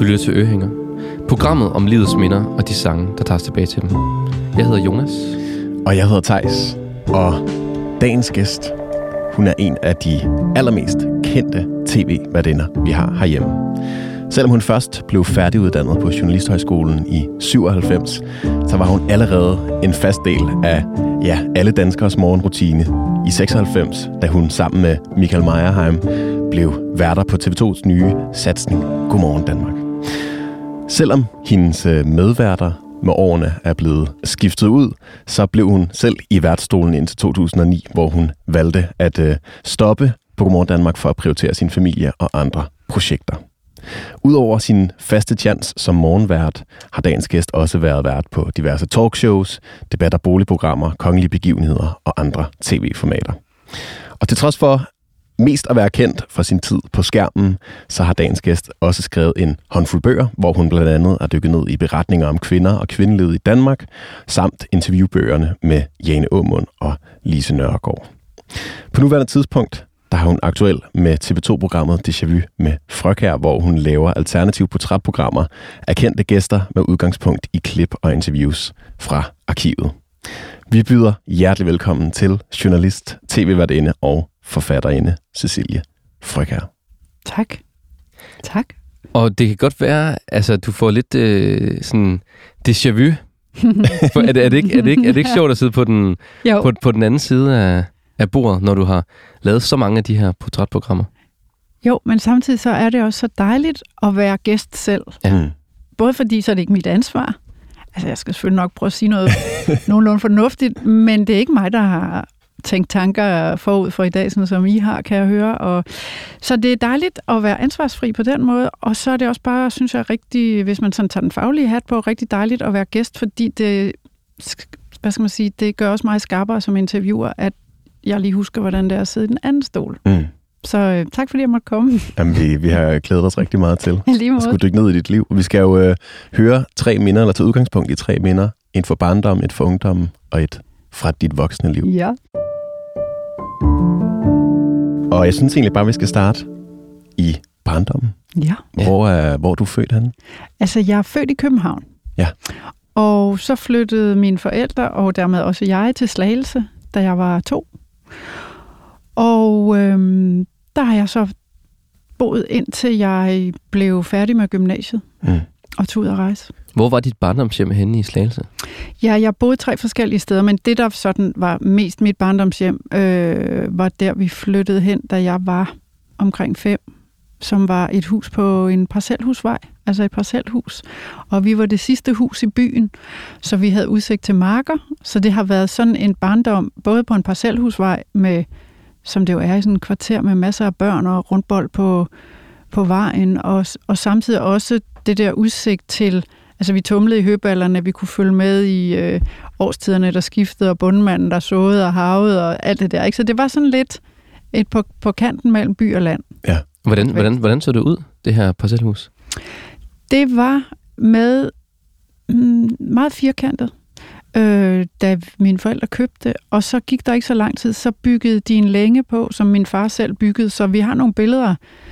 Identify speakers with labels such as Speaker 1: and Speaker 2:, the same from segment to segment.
Speaker 1: Du lytter til Ørehænger. Programmet om livets minder og de sange, der tager os tilbage til dem. Jeg hedder Jonas.
Speaker 2: Og jeg hedder Theis. Og dagens gæst, hun er en af de allermest kendte tv-værtinder, vi har herhjemme. Selvom hun først blev færdiguddannet på Journalisthøjskolen i 97, så var hun allerede en fast del af alle danskers morgenrutine i 96, da hun sammen med Michael Meyerheim blev værter på TV2's nye satsning Godmorgen Danmark. Selvom hendes medværter med årene er blevet skiftet ud, så blev hun selv i værtsstolen indtil 2009, hvor hun valgte at stoppe på Godmorgen Danmark for at prioritere sin familie og andre projekter. Udover sin faste tjans som morgenvært, har dagens gæst også været vært på diverse talkshows, debatter, boligprogrammer, kongelige begivenheder og andre tv-formater. Og til trods for mest at være kendt for sin tid på skærmen, så har dagens gæst også skrevet en håndfuld bøger, hvor hun blandt andet er dykket ned i beretninger om kvinder og kvindelivet i Danmark, samt interviewbøgerne med Jane Aamund og Lise Nørgaard. På nuværende tidspunkt, der har hun aktuel med TV2-programmet Déjà Vu med Frøkær, hvor hun laver alternative portrætprogrammer af kendte gæster med udgangspunkt i klip og interviews fra arkivet. Vi byder hjertelig velkommen til journalist, tv-værtinde og forfatterinde Cecilie Frøkær.
Speaker 3: Tak. Tak.
Speaker 1: Og det kan godt være, altså du får lidt sådan déjà vu. er det ikke sjovt at sidde på den, på den anden side af bordet, når du har lavet så mange af de her portrætprogrammer?
Speaker 3: Jo, men samtidig så er det også så dejligt at være gæst selv.
Speaker 1: Ja.
Speaker 3: Både fordi, så er det ikke mit ansvar. Altså, jeg skal selvfølgelig nok prøve at sige noget nogenlunde fornuftigt, men det er ikke mig, der har tænkt tanker forud for i dag, sådan som I har, kan jeg høre. Og så det er dejligt at være ansvarsfri på den måde, og så er det også bare, synes jeg, rigtig, hvis man sådan tager den faglige hat på, rigtig dejligt at være gæst, fordi det, hvad skal man sige, det gør også mig skarpere som interviewer, at jeg lige husker, hvordan det er at sidde i den anden stol. Mm. Så tak fordi jeg måtte komme.
Speaker 2: Jamen, vi har glædet os rigtig meget til
Speaker 3: at
Speaker 2: skulle dykke ned i dit liv. Vi skal jo høre 3 minder, eller tage udgangspunkt i 3 minder. En for barndom, et for ungdom og et fra dit voksne liv.
Speaker 3: Ja.
Speaker 2: Og jeg synes egentlig bare, vi skal starte i barndommen.
Speaker 3: Ja.
Speaker 2: Hvor er du født henne?
Speaker 3: Altså, jeg er født i København.
Speaker 2: Ja.
Speaker 3: Og så flyttede mine forældre, og dermed også jeg, til Slagelse, da jeg var 2. Og der har jeg så boet indtil jeg blev færdig med gymnasiet og tog ud at rejse.
Speaker 1: Hvor var dit barndomshjem henne i Slagelse?
Speaker 3: Ja, jeg boede 3 forskellige steder, men det, der sådan var mest mit barndomshjem, var der, vi flyttede hen, da jeg var omkring 5, som var et hus på en parcelhusvej, altså et parcelhus. Og vi var det sidste hus i byen, så vi havde udsigt til marker. Så det har været sådan en barndom, både på en parcelhusvej, med, som det jo er i sådan et kvarter med masser af børn og rundbold på vejen, og samtidig også det der udsigt til, altså vi tumlede i høballerne, vi kunne følge med i årstiderne, der skiftede, og bundmanden, der såede og havede og alt det der. Ikke? Så det var sådan lidt på kanten mellem by og land.
Speaker 2: Ja.
Speaker 1: Hvordan så det ud, det her parcelhus?
Speaker 3: Det var med meget firkantet, da mine forældre købte, og så gik der ikke så lang tid, så byggede de en længe på, som min far selv byggede, så vi har nogle billeder.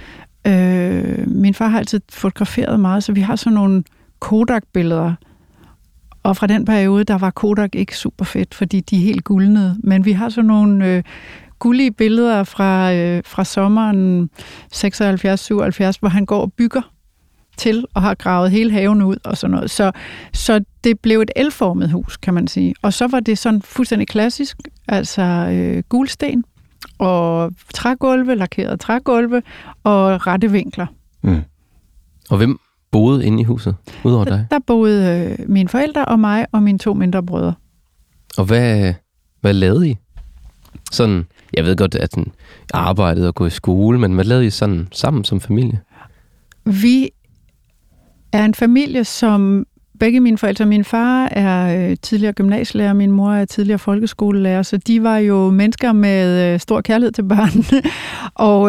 Speaker 3: Min far har altid fotograferet meget, så vi har sådan nogle Kodak-billeder, og fra den periode, der var Kodak ikke super fedt, fordi de er helt guldnede, men vi har sådan nogle gullige billeder fra sommeren 76-77, hvor han går og bygger til og har gravet hele haven ud og sådan noget. Så det blev et L-formet hus, kan man sige. Og så var det sådan fuldstændig klassisk, altså gulsten og trægulve, lakerede trægulve og rette vinkler. Mm.
Speaker 1: Og hvem boede inde i huset, udover dig?
Speaker 3: Der boede mine forældre og mig og mine 2 mindre brødre.
Speaker 1: Og hvad lavede I? Sådan, jeg ved godt, at I arbejdede og gå i skole, men hvad lavede I sådan sammen som familie?
Speaker 3: Vi er en familie, som begge mine forældre, min far er tidligere gymnasielærer, min mor er tidligere folkeskolelærer, så de var jo mennesker med stor kærlighed til børn. Og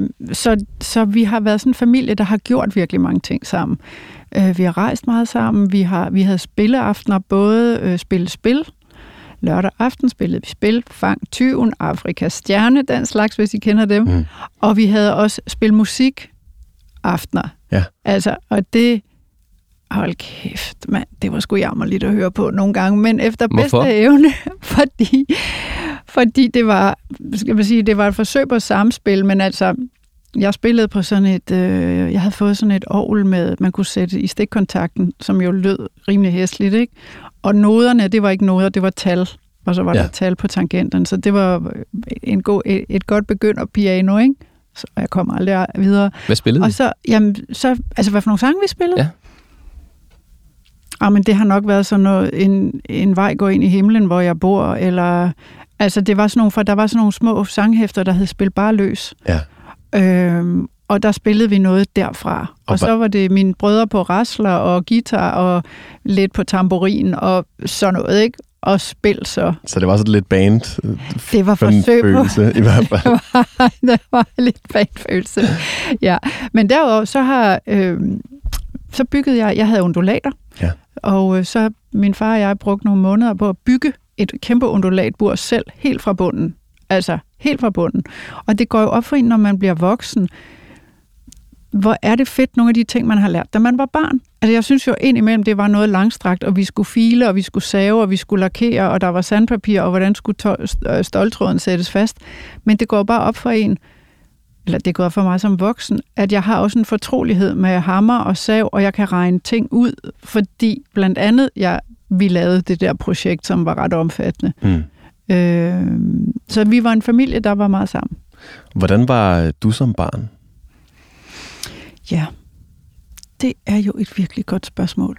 Speaker 3: så vi har været sådan en familie, der har gjort virkelig mange ting sammen. Vi har rejst meget sammen, vi havde spilleaftener, både spil. Lørdag aften spillede vi spil, Fang Tyven, Afrikas Stjerne, den slags, hvis I kender dem. Mm. Og vi havde også spilmusik aftener.
Speaker 2: Ja.
Speaker 3: Altså, og det... Hold kæft, mand, det var sgu jammerligt at høre på nogle gange, men efter bedste evne, fordi det var, skal man sige, det var et forsøg på samspil, men altså, jeg spillede på sådan et, jeg havde fået sådan et orgel med, man kunne sætte i stikkontakten, som jo lød rimelig hæsligt, ikke? Og noderne, det var ikke noder, det var tal, og så var der tal på tangenten, så det var et godt begynderpiano, ikke? Så jeg kom aldrig videre.
Speaker 1: Hvad spillede
Speaker 3: og så, jamen, altså hvad for nogle sange vi spillede?
Speaker 1: Ja.
Speaker 3: Men det har nok været sådan noget, en vej går ind i himlen, hvor jeg bor, eller... Altså, det var sådan nogle, for der var sådan nogle små sanghæfter, der hed Spil bare løs.
Speaker 2: Ja.
Speaker 3: Og der spillede vi noget derfra. Og så var det mine brødre på rasler og guitar og lidt på tamburin og sådan noget, ikke? Og spil så. Så
Speaker 2: det var sådan lidt band.
Speaker 3: Det var forsøg på.
Speaker 2: I hvert fald.
Speaker 3: det var lidt bandfølelse. Ja. Men derudover så har... så byggede jeg havde undulater.
Speaker 2: Ja.
Speaker 3: Og så min far og jeg brugte nogle måneder på at bygge et kæmpe undulatbur selv, helt fra bunden. Altså, helt fra bunden. Og det går jo op for en, når man bliver voksen. Hvor er det fedt, nogle af de ting, man har lært, da man var barn. Altså, jeg synes jo indimellem, det var noget langstrakt, og vi skulle file, og vi skulle save, og vi skulle lakere, og der var sandpapir, og hvordan skulle ståltråden sættes fast. Men det går bare op for en, eller det går for mig som voksen, at jeg har også en fortrolighed med hammer og sav, og jeg kan regne ting ud, fordi blandt andet, vi lavede det der projekt, som var ret omfattende. Så vi var en familie, der var meget sammen. Hvordan
Speaker 2: var du som barn?
Speaker 3: Ja, det er jo et virkelig godt spørgsmål.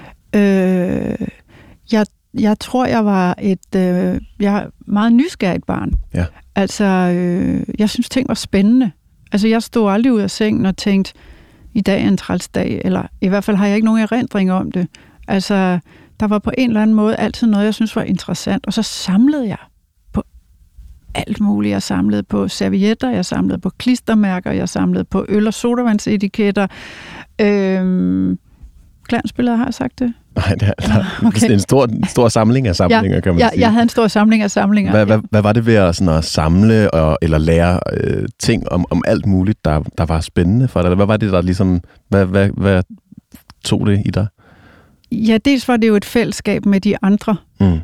Speaker 3: Jeg tror, jeg var jeg er meget nysgerrigt barn.
Speaker 2: Ja.
Speaker 3: Altså, jeg synes, ting var spændende. Altså, jeg stod aldrig ud af sengen og tænkte, i dag er en træls dag, eller i hvert fald har jeg ikke nogen erindring om det. Altså, der var på en eller anden måde altid noget, jeg synes var interessant, og så samlede jeg på alt muligt. Jeg samlede på servietter, jeg samlede på klistermærker, jeg samlede på øl- og sodavandsetiketter. Glansbilleder, har jeg sagt det?
Speaker 2: Nej, det er en stor samling af samlinger, kan man sige.
Speaker 3: Jeg havde en stor samling af samlinger.
Speaker 2: Hvad var det ved at samle eller lære ting om alt muligt, der var spændende for dig? Hvad var det, der ligesom... Hvad tog det i dig?
Speaker 3: Ja, dels var det jo et fællesskab med de andre,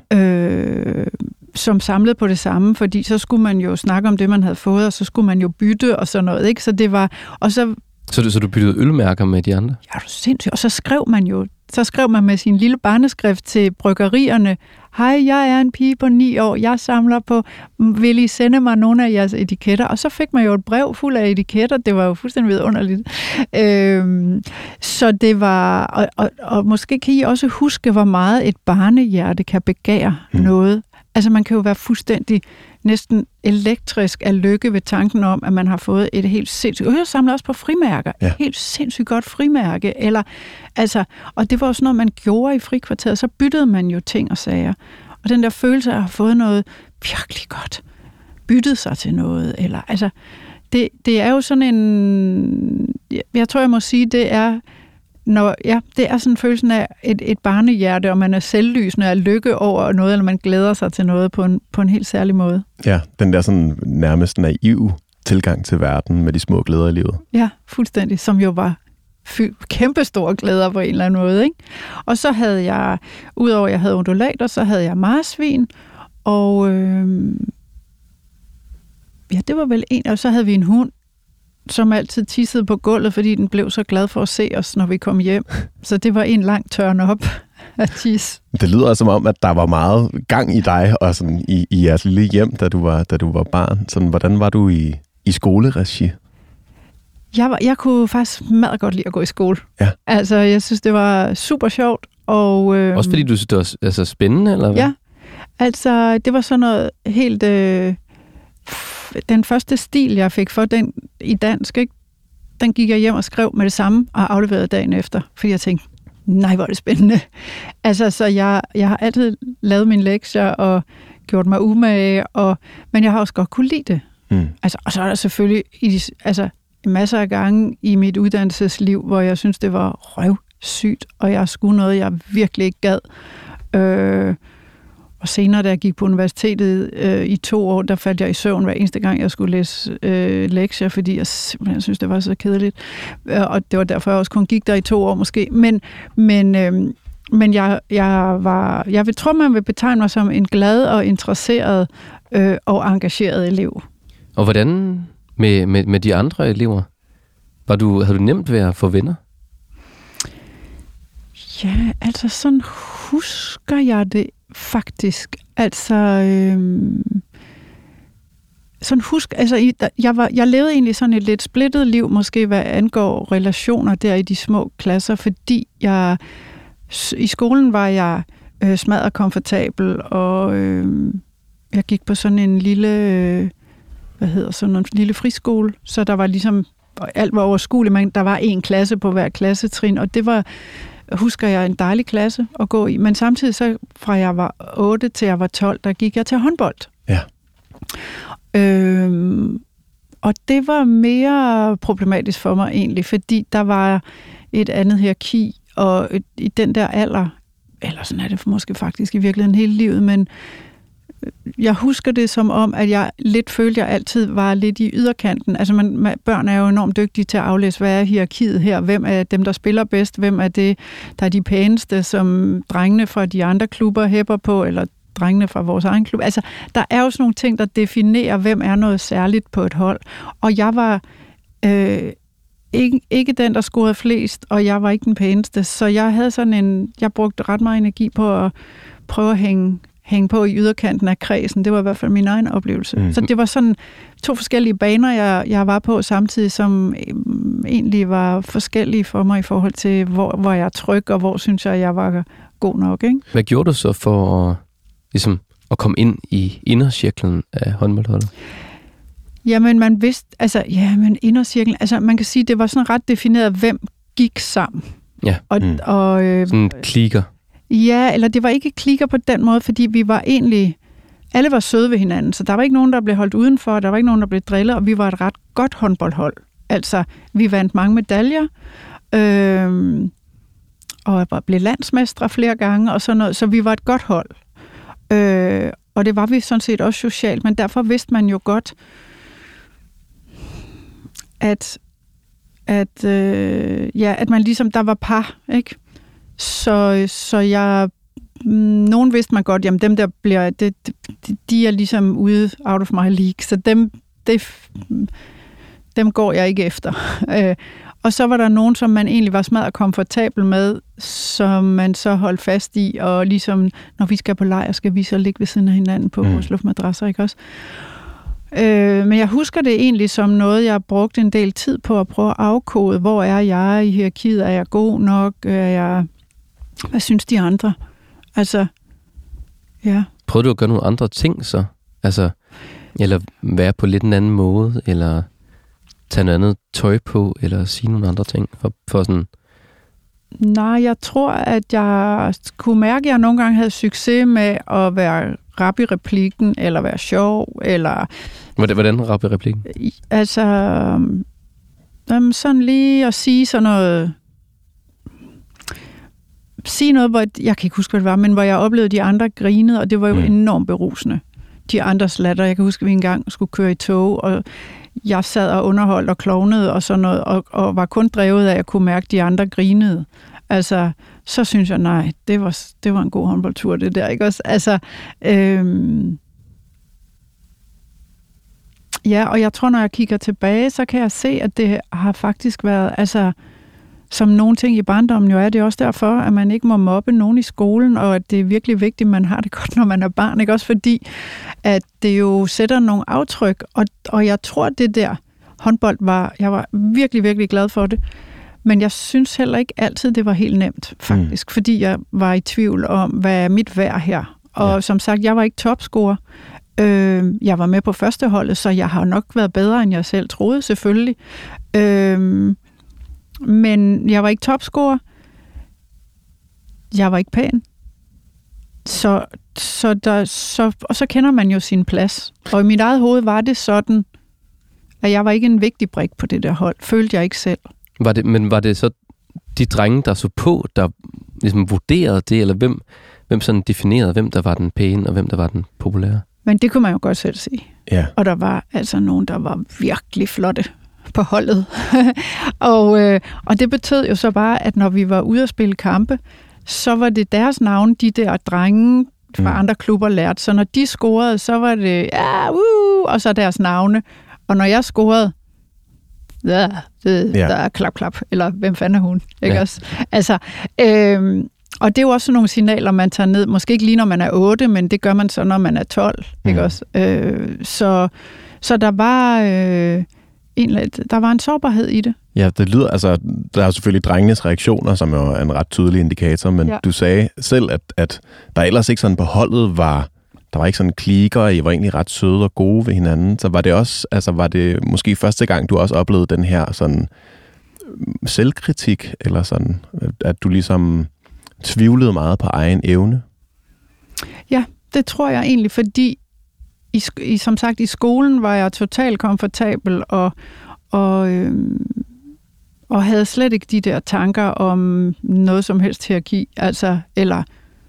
Speaker 3: som samlede på det samme, fordi så skulle man jo snakke om det, man havde fået, og så skulle man jo bytte og sådan noget, ikke? Så det var... Og
Speaker 1: så du byttede ølmærker med de andre?
Speaker 3: Ja, det er sindssygt. Og så skrev man med sin lille barneskrift til bryggerierne, hej, jeg er en pige på 9 år, jeg samler på, vil I sende mig nogle af jeres etiketter? Og så fik man jo et brev fuld af etiketter, det var jo fuldstændig vidunderligt. Så det var, og måske kan I også huske, hvor meget et barnehjerte kan begære noget. Altså man kan jo være fuldstændig næsten elektrisk af lykke ved tanken om, at man har fået et helt sindssygt... Jeg samler også på frimærker. Ja. Et helt sindssygt godt frimærke. Eller, altså, og det var også noget, man gjorde i frikvarteret. Så byttede man jo ting og sager. Og den der følelse af at have fået noget virkelig godt, byttet sig til noget. Eller, altså, det er jo sådan en... Jeg tror, jeg må sige, det er... det er sådan følelsen af et barnehjerte, og man er selvlysende af lykke over noget, eller man glæder sig til noget på en helt særlig måde.
Speaker 2: Ja, den der sådan nærmest naiv tilgang til verden med de små glæder i livet.
Speaker 3: Ja, fuldstændig, som jo var kæmpestore glæder på en eller anden måde, ikke? Og så havde jeg, udover at jeg havde undulater, så havde jeg marsvin, og det var vel en, og så havde vi en hund, som altid tissede på gulvet, fordi den blev så glad for at se os, når vi kom hjem. Så det var en lang turn op af tis.
Speaker 2: Det lyder som om, at der var meget gang i dig, og sådan i jeres lille hjem, da du var barn. Sådan, hvordan var du i skoleregi?
Speaker 3: Jeg kunne faktisk meget godt lide at gå i skole.
Speaker 2: Ja.
Speaker 3: Altså, jeg synes, det var super sjovt. Og,
Speaker 1: også fordi du synes, det var altså spændende, eller hvad?
Speaker 3: Ja, altså, det var sådan noget helt... den første stil, jeg fik for den i dansk, ikke? Den gik jeg hjem og skrev med det samme og afleverede dagen efter, fordi jeg tænkte, nej, hvor er det spændende. Altså, så jeg har altid lavet mine lektier og gjort mig umage, men jeg har også godt kunne lide det. Altså, og så er der selvfølgelig masser af gange i mit uddannelsesliv, hvor jeg synes, det var røvsygt, og jeg skulle noget, jeg virkelig ikke gad. Og Og senere, da jeg gik på universitetet i 2 år, der faldt jeg i søvn hver eneste gang, jeg skulle læse lektier, fordi jeg simpelthen synes, det var så kedeligt. Og det var derfor, jeg også kun gik der i 2 år måske. Men jeg vil tro, man vil betegne mig som en glad og interesseret og engageret elev.
Speaker 1: Og hvordan med de andre elever? Havde du nemt ved at få venner?
Speaker 3: Ja, altså sådan husker jeg det faktisk. Altså, jeg levede egentlig sådan et lidt splittet liv, måske hvad angår relationer der i de små klasser, fordi i skolen var jeg smadret komfortabel, og jeg gik på sådan en lille, en lille friskole, så der var ligesom, alt var overskueligt, men der var 1 klasse på hver klassetrin, og det var, husker jeg, en dejlig klasse at gå i. Men samtidig så, fra jeg var 8 til jeg var 12, der gik jeg til håndbold. Ja. Og det var mere problematisk for mig egentlig, fordi der var et andet hierarki, og i den der alder, eller sådan er det måske faktisk i virkeligheden hele livet, men jeg husker det som om, at jeg lidt følte, at jeg altid var lidt i yderkanten. Altså børn er jo enormt dygtige til at aflæse, hvad er hierarkiet her? Hvem er dem, der spiller bedst? Hvem er det, der er de pæneste, som drengene fra de andre klubber hæpper på, eller drengene fra vores egen klub? Altså, der er jo sådan nogle ting, der definerer, hvem er noget særligt på et hold. Og jeg var ikke den, der scorede flest, og jeg var ikke den pæneste. Så jeg havde jeg brugte ret meget energi på at prøve at hænge på i yderkanten af kredsen. Det var i hvert fald min egen oplevelse. Så det var sådan 2 forskellige baner, jeg var på samtidig, som egentlig var forskellige for mig i forhold til, hvor jeg er tryg, og hvor synes jeg var god nok. Ikke?
Speaker 1: Hvad gjorde du så for at komme ind i indercirklen af håndboldholdet?
Speaker 3: Jamen, man vidste, indercirklen, man kan sige, det var sådan ret defineret, hvem gik sammen.
Speaker 1: Ja, sådan klikker.
Speaker 3: Ja, eller det var ikke klikker på den måde, fordi vi var egentlig, alle var søde ved hinanden, så der var ikke nogen, der blev holdt udenfor, der var ikke nogen, der blev drillet, og vi var et ret godt håndboldhold. Altså, vi vandt mange medaljer, og blev landsmestre flere gange, og sådan noget, så vi var et godt hold. Og det var vi sådan set også socialt, men derfor vidste man jo godt, at man ligesom, der var par, ikke? Så jeg, nogen vidste man godt, jamen dem der bliver, de er ligesom ude out of my league, så dem går jeg ikke efter. Og så var der nogen, som man egentlig var smadret komfortabel med, som man så holdt fast i, og ligesom, når vi skal på lejr, skal vi så ligge ved siden af hinanden på vores luftmadrasser, ikke også? Men jeg husker det egentlig som noget, jeg brugte en del tid på at prøve at afkode. Hvor er jeg i hierarkiet? Er jeg god nok? Hvad synes de andre? Altså, ja.
Speaker 1: Prøvede du at gøre nogle andre ting så? Altså, eller være på lidt en anden måde, eller tage noget andet tøj på, eller sige nogle andre ting for sådan?
Speaker 3: Nej, jeg tror, at jeg kunne mærke, at jeg nogle gange havde succes med at være rap i replikken, eller være sjov, eller...
Speaker 1: Hvordan rap i replikken?
Speaker 3: Altså, sådan lige at sige sådan noget... Sige noget, hvor jeg kan ikke huske, hvad det var, men hvor jeg oplevede, de andre grinede, og det var jo enormt berusende. De andres latter. Jeg kan huske, at vi engang skulle køre i tog, og jeg sad og underholdt og klovnede og sådan noget, og var kun drevet af, at jeg kunne mærke, at de andre grinede. Altså, så synes jeg, nej, det var en god håndboldtur, det der, ikke også? Altså, ja, og jeg tror, når jeg kigger tilbage, så kan jeg se, at det har faktisk været, altså, som nogle ting i barndommen jo er, det også derfor, at man ikke må mobbe nogen i skolen, og at det er virkelig vigtigt, at man har det godt, når man er barn, ikke også? Fordi, at det jo sætter nogle aftryk, og jeg tror, det der håndbold jeg var virkelig, virkelig glad for det. Men jeg synes heller ikke altid, det var helt nemt, faktisk. Fordi jeg var i tvivl om, hvad er mit værd her. Og som sagt, jeg var ikke topscorer. Jeg var med på førsteholdet, så jeg har nok været bedre, end jeg selv troede, selvfølgelig. Men jeg var ikke topscorer. Jeg var ikke pæn. Og så kender man jo sin plads. Og i mit eget hoved var det sådan, at jeg var ikke en vigtig brik på det der hold. Følte jeg ikke selv.
Speaker 1: Var det så de drenge, der så på, der ligesom vurderede det, eller hvem sådan definerede, hvem der var den pæne, og hvem der var den populære?
Speaker 3: Men det kunne man jo godt selv sige.
Speaker 2: Ja.
Speaker 3: Og der var altså nogen, der var virkelig flotte på holdet. og det betød jo så bare, at når vi var ude at spille kampe, så var det deres navn, de der drenge fra andre klubber lærte. Så når de scorede, så var det, og så deres navne. Og når jeg scorede, der er klap, eller hvem fanden er hun? Ikke også? Altså, og det er jo også nogle signaler, man tager ned. Måske ikke lige, når man er 8, men det gør man så, når man er 12. Ikke også? Så der var... der var en sårbarhed i det.
Speaker 2: Ja, det lyder, altså, der er jo selvfølgelig drengenes reaktioner, som jo er en ret tydelig indikator, men du sagde selv, at der ellers ikke sådan på holdet var ikke sådan kliker, I var egentlig ret søde og gode ved hinanden, så var det også, altså var det måske første gang, du også oplevede den her sådan selvkritik, eller sådan, at du ligesom tvivlede meget på egen evne? Ja,
Speaker 3: det tror jeg egentlig, fordi som sagt, i skolen var jeg totalt komfortabel og havde slet ikke de der tanker om noget som helst hierarki. Altså, eller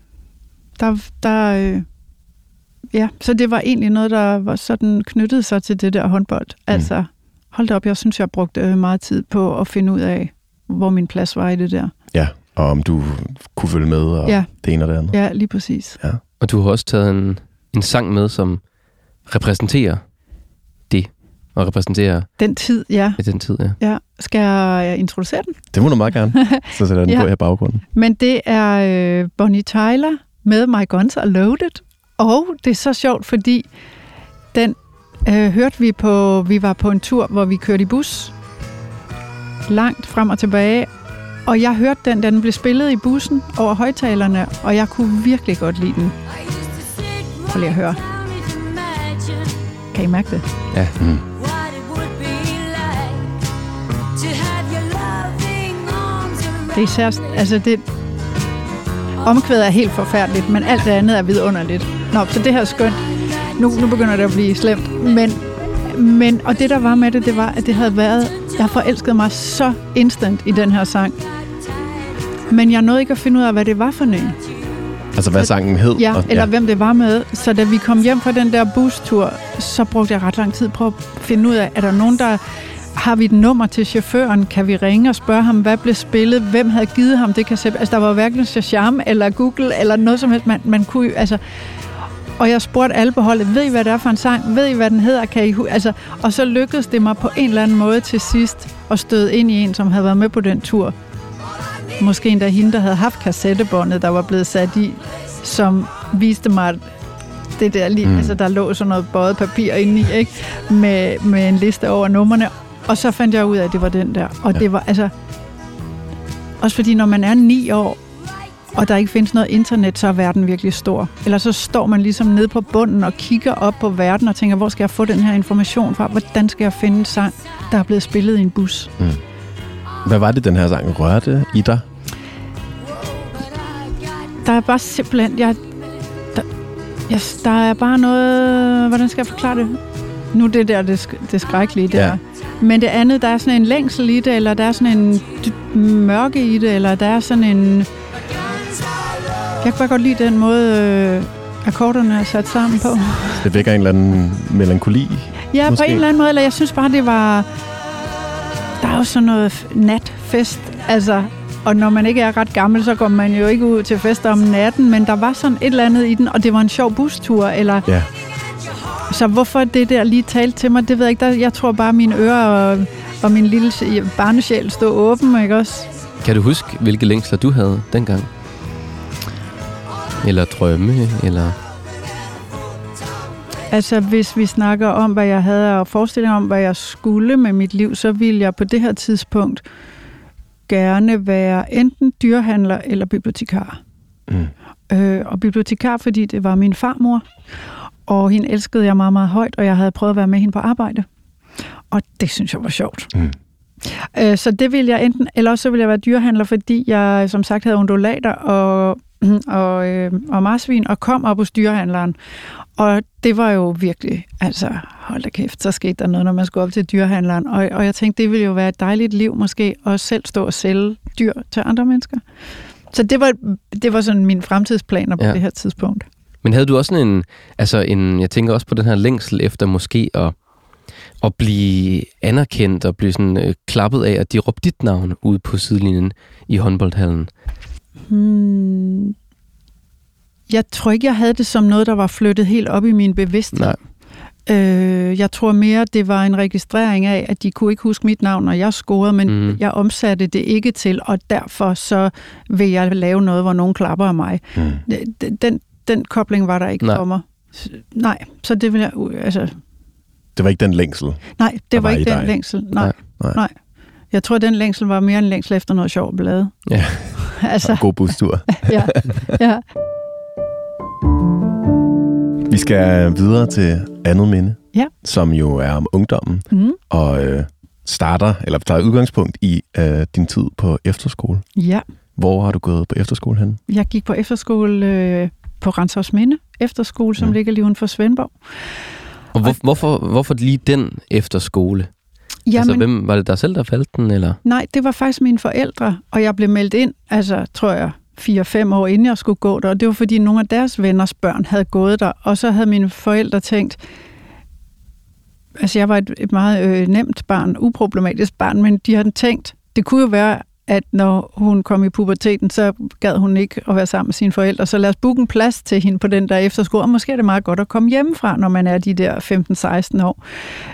Speaker 3: så det var egentlig noget, der var sådan knyttet sig til det der håndbold. Altså, hold da op, jeg synes, jeg brugte meget tid på at finde ud af, hvor min plads var i det der.
Speaker 2: Ja, og om du kunne følge med, og det ene og det andet.
Speaker 3: Ja, lige præcis. Ja.
Speaker 1: Og du har også taget en sang med, som repræsenterer det, og repræsenterer...
Speaker 3: Den tid, ja.
Speaker 1: Den tid, ja.
Speaker 3: Ja. Skal jeg introducere den?
Speaker 2: Det må du meget gerne. Så sætter den på her baggrunden.
Speaker 3: Men det er Bonnie Tyler med My Guns Are Loaded, og det er så sjovt, fordi den hørte vi var på en tur, hvor vi kørte i bus, langt frem og tilbage, og jeg hørte den blev spillet i bussen over højtalerne, og jeg kunne virkelig godt lide den. Prøv lige at høre. Kan I mærke det?
Speaker 1: Ja.
Speaker 3: Det er især, altså det omkvædet er helt forfærdeligt, men alt det andet er vidunderligt. Nå, så det her er skønt. Nu begynder det at blive slemt, men og det der var med det var, at det havde været, jeg forelskede mig så instant i den her sang. Men jeg nåede ikke at finde ud af, hvad det var for en.
Speaker 2: Altså hvad sangen hed?
Speaker 3: Ja, eller hvem det var med. Så da vi kom hjem fra den der bustur, så brugte jeg ret lang tid på at finde ud af, er der nogen, der... Har vi et nummer til chaufføren? Kan vi ringe og spørge ham, hvad blev spillet? Hvem havde givet ham det kassette? Altså, der var hverken Shazam eller Google eller noget som helst. Man kunne altså... Og jeg spurgte alle på holdet, ved I, hvad det er for en sang? Ved I, hvad den hedder? Kan I altså, og så lykkedes det mig på en eller anden måde til sidst at støde ind i en, som havde været med på den tur. Måske endda hende, der havde haft kassettebåndet, der var blevet sat i, som viste mig det der lige, altså der lå sådan noget bøjet papir inde i, ikke? Med en liste over numrene. Og så fandt jeg ud af, at det var den der. Og det var altså... Også fordi, når man er 9 år, og der ikke findes noget internet, så er verden virkelig stor. Eller så står man ligesom nede på bunden og kigger op på verden og tænker, hvor skal jeg få den her information fra? Hvordan skal jeg finde en sang, der er blevet spillet i en bus?
Speaker 2: Hvad var det, den her sang rørte i dig?
Speaker 3: Der er bare simpelthen... der er bare noget... Hvordan skal jeg forklare det? Nu det der, det skrækkelige der. Ja. Men det andet, der er sådan en længsel i det, eller der er sådan en mørke i det, eller der er sådan en... Jeg kan bare godt lide den måde, akkorderne er sat sammen på.
Speaker 2: Det vækker en eller anden melankoli?
Speaker 3: Ja,
Speaker 2: måske?
Speaker 3: På en eller anden måde, eller jeg synes bare, det var... Der er jo sådan noget natfest, altså... Og når man ikke er ret gammel, så går man jo ikke ud til fester om natten, men der var sådan et eller andet i den, og det var en sjov bustur, eller...
Speaker 2: Ja.
Speaker 3: Så hvorfor det der lige talte til mig, det ved jeg ikke. Jeg tror bare, mine ører og min lille barnesjæl stod åben, ikke også?
Speaker 1: Kan du huske, hvilke længsler du havde dengang? Eller drømme, eller...
Speaker 3: Altså, hvis vi snakker om, hvad jeg havde, og forestilling om, hvad jeg skulle med mit liv, så ville jeg på det her tidspunkt gerne være enten dyrehandler eller bibliotekar. Og bibliotekar, fordi det var min farmor, og hende elskede jeg meget, meget højt, og jeg havde prøvet at være med hende på arbejde. Og det synes jeg var sjovt. Så det ville jeg enten, eller også så ville jeg være dyrehandler, fordi jeg som sagt havde undulater og marsvin, og kom op hos dyrehandleren. Og det var jo virkelig, altså hold da kæft, så skete der noget, når man skulle op til dyrehandleren. Og jeg tænkte, det ville jo være et dejligt liv måske, at selv stå og sælge dyr til andre mennesker. Så det var sådan mine fremtidsplaner på det her tidspunkt.
Speaker 1: Men havde du også jeg tænker også på den her længsel efter måske at blive anerkendt og blive sådan klappet af, at de råbte dit navn ude på sidelinjen i håndboldhallen?
Speaker 3: Jeg tror ikke, jeg havde det som noget, der var flyttet helt op i min bevidsthed.
Speaker 1: Nej.
Speaker 3: Jeg tror mere, det var en registrering af, at de kunne ikke huske mit navn, når jeg scorede, men jeg omsatte det ikke til, og derfor så vil jeg lave noget, hvor nogen klapper af mig. Den kobling var der ikke for mig. Nej, så det vil jeg...
Speaker 2: Det var ikke den længsel?
Speaker 3: Nej, det var ikke den længsel. Nej. Jeg tror, den længsel var mere en længsel efter noget sjovt blade.
Speaker 2: Ja, god bustur.
Speaker 3: ja.
Speaker 2: Vi skal videre til andet minde, som jo er om ungdommen, og tager udgangspunkt i din tid på efterskole. Ja. Hvor har du gået på efterskole henne?
Speaker 3: Jeg gik på efterskole på Rantzausminde Efterskole, som ligger lige uden for Svendborg.
Speaker 1: Og hvorfor lige den efterskole?
Speaker 3: Jamen,
Speaker 1: hvem var det der selv, der faldt den? Eller?
Speaker 3: Nej, det var faktisk mine forældre, og jeg blev meldt ind, tror jeg, 4-5 år inden jeg skulle gå der, og det var fordi nogle af deres venners børn havde gået der, og så havde mine forældre tænkt, jeg var et meget nemt barn, uproblematisk barn, men de havde tænkt, det kunne jo være, at når hun kom i puberteten, så gad hun ikke at være sammen med sine forældre, så lad os booke en plads til hende på den der efterskole, og måske er det meget godt at komme hjemmefra, når man er de der 15-16 år.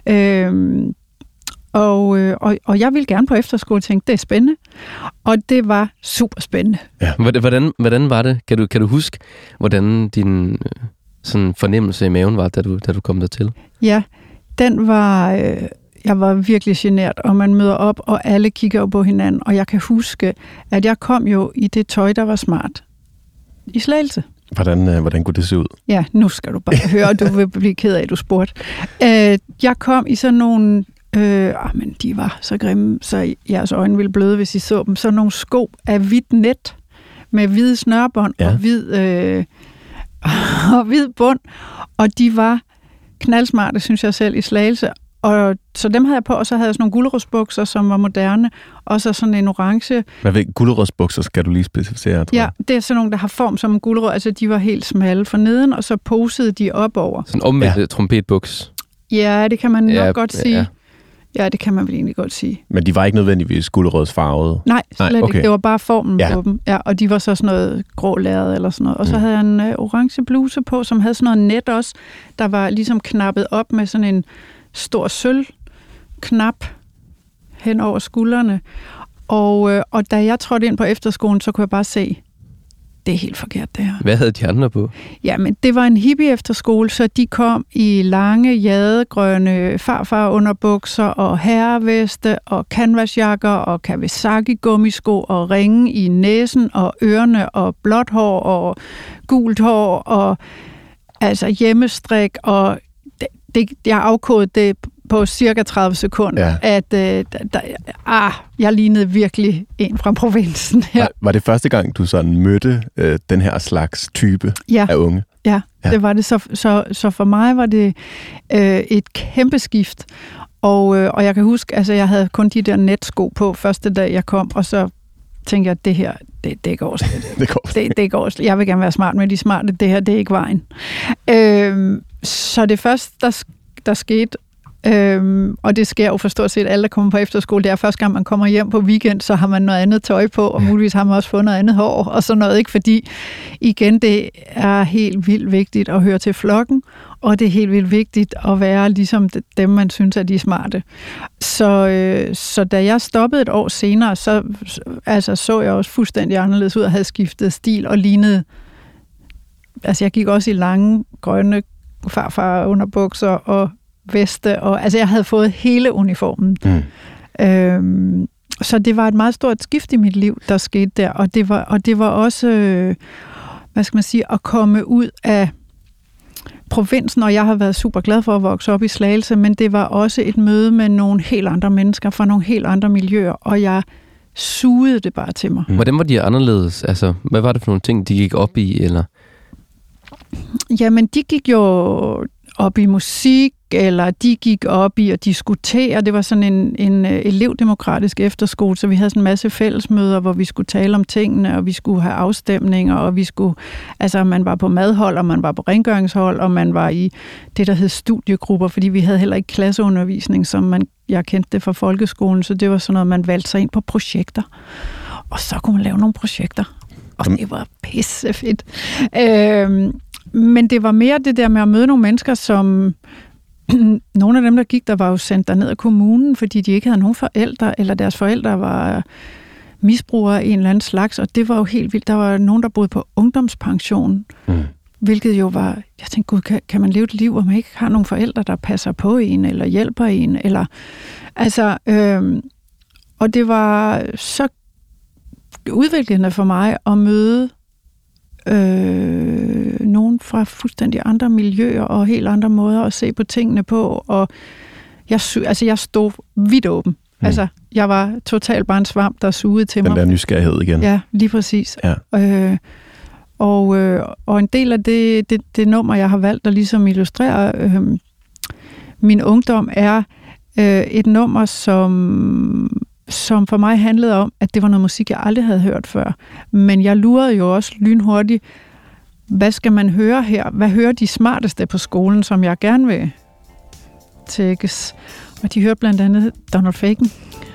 Speaker 3: Og jeg ville gerne på efterskole, tænkte, det er spændende. Og det var super spændende.
Speaker 1: Ja. Hvordan var det? Kan du huske, hvordan din sådan fornemmelse i maven var, da du kom dertil?
Speaker 3: Ja, den var... Jeg var virkelig genert, og man møder op, og alle kigger på hinanden. Og jeg kan huske, at jeg kom jo i det tøj, der var smart. I Slagelse.
Speaker 2: Hvordan kunne det se ud?
Speaker 3: Ja, nu skal du bare høre, og du vil blive ked af, at du spurgte. Jeg kom i sådan nogle... men de var så grimme, så jeres øjne ville bløde, hvis I så dem. Så nogle sko af hvidt net, med hvide snørbånd og hvid bund. Og de var knaldsmarte, synes jeg selv, i Slagelse. Og så dem havde jeg på, og så havde jeg sådan nogle gulerodsbukser, som var moderne, og så sådan en orange...
Speaker 2: Hvad ved gulerodsbukser, skal du lige specificere?
Speaker 3: Ja, det er sådan nogle, der har form som en gulerod, altså de var helt smalle for neden, og så posede de op over.
Speaker 1: Sådan omvendt trompetbuks.
Speaker 3: Ja, det kan man nok godt sige. Ja, det kan man vel egentlig godt sige.
Speaker 2: Men de var ikke nødvendigvis gulerodsfarvede?
Speaker 3: Nej, slet ikke. Det var bare formen på dem. Ja, og de var så sådan noget grå lærred eller sådan noget. Og så havde jeg en orange bluse på, som havde sådan noget net også, der var ligesom knappet op med sådan en stor sølvknap hen over skuldrene. Og da jeg trådte ind på efterskolen, så kunne jeg bare se, det er helt forkert, det her.
Speaker 1: Hvad havde de andre på?
Speaker 3: Jamen, det var en hippie efterskole, så de kom i lange, jadegrønne farfar-underbukser og herreveste og canvasjakker og Kawasaki-gummisko og ringe i næsen og ørerne og blåt hår og gult hår og altså hjemmestrik, og jeg afkodede det på cirka 30 sekunder, at jeg lignede virkelig en fra provinsen her.
Speaker 2: Var det første gang, du sådan mødte den her slags type af unge?
Speaker 3: Ja, det var det. Så for mig var det et kæmpe skift. Og jeg kan huske, altså jeg havde kun de der netsko på første dag, jeg kom, og så tænkte jeg, at det her, det går slet. det går slet. Jeg vil gerne være smart med de smarte. Det her, det er ikke vejen. Så det første, der skete, og det sker jo for stort set alle, der kommer på efterskole, det er første gang, man kommer hjem på weekend, så har man noget andet tøj på, og muligvis har man også fået noget andet hår, og sådan noget, ikke? Fordi, igen, det er helt vildt vigtigt at høre til flokken, og det er helt vildt vigtigt at være ligesom dem, man synes er de smarte. Så da jeg stoppede et år senere, så jeg også fuldstændig anderledes ud, og havde skiftet stil og lignede. Altså, jeg gik også i lange, grønne farfar underbukser og veste, og altså jeg havde fået hele uniformen. Så det var et meget stort skift i mit liv, der skete der, og det var også, hvad skal man sige, at komme ud af provinsen, og jeg har været super glad for at vokse op i Slagelse, men det var også et møde med nogle helt andre mennesker fra nogle helt andre miljøer, og jeg sugede det bare til mig.
Speaker 1: Hvordan var de anderledes? Altså, hvad var det for nogle ting, de gik op i, eller?
Speaker 3: Jamen, de gik jo op i musik, eller de gik op i at diskutere. Det var sådan en elevdemokratisk efterskole, så vi havde sådan en masse fællesmøder, hvor vi skulle tale om tingene, og vi skulle have afstemninger, og vi skulle, altså man var på madhold, og man var på rengøringshold, og man var i det, der hed studiegrupper, fordi vi havde heller ikke klasseundervisning, som jeg kendte det fra folkeskolen, så det var sådan noget, man valgte sig ind på projekter. Og så kunne man lave nogle projekter. Og det var pissefedt. Men det var mere det der med at møde nogle mennesker, som nogle af dem, der gik, der var jo sendt derned af kommunen, fordi de ikke havde nogen forældre, eller deres forældre var misbrugere af en eller anden slags, og det var jo helt vildt. Der var nogen, der boede på ungdomspension, hvilket jo var, jeg tænkte, gud, kan man leve et liv, hvor man ikke har nogen forældre, der passer på en, eller hjælper en, eller altså, og det var så udviklende for mig at møde nogen fra fuldstændig andre miljøer og helt andre måder at se på tingene på, og jeg stod vidt åben. Altså, jeg var totalt bare en svamp, der sugede til mig.
Speaker 2: Den der nysgerrighed igen.
Speaker 3: Ja, lige præcis. Ja. Og en del af det nummer, jeg har valgt at ligesom illustrere min ungdom, er et nummer, som for mig handlede om, at det var noget musik, jeg aldrig havde hørt før. Men jeg lurede jo også lynhurtigt, hvad skal man høre her? Hvad hører de smarteste på skolen, som jeg gerne vil tækkes? Og de hørte blandt andet Donald Fagen.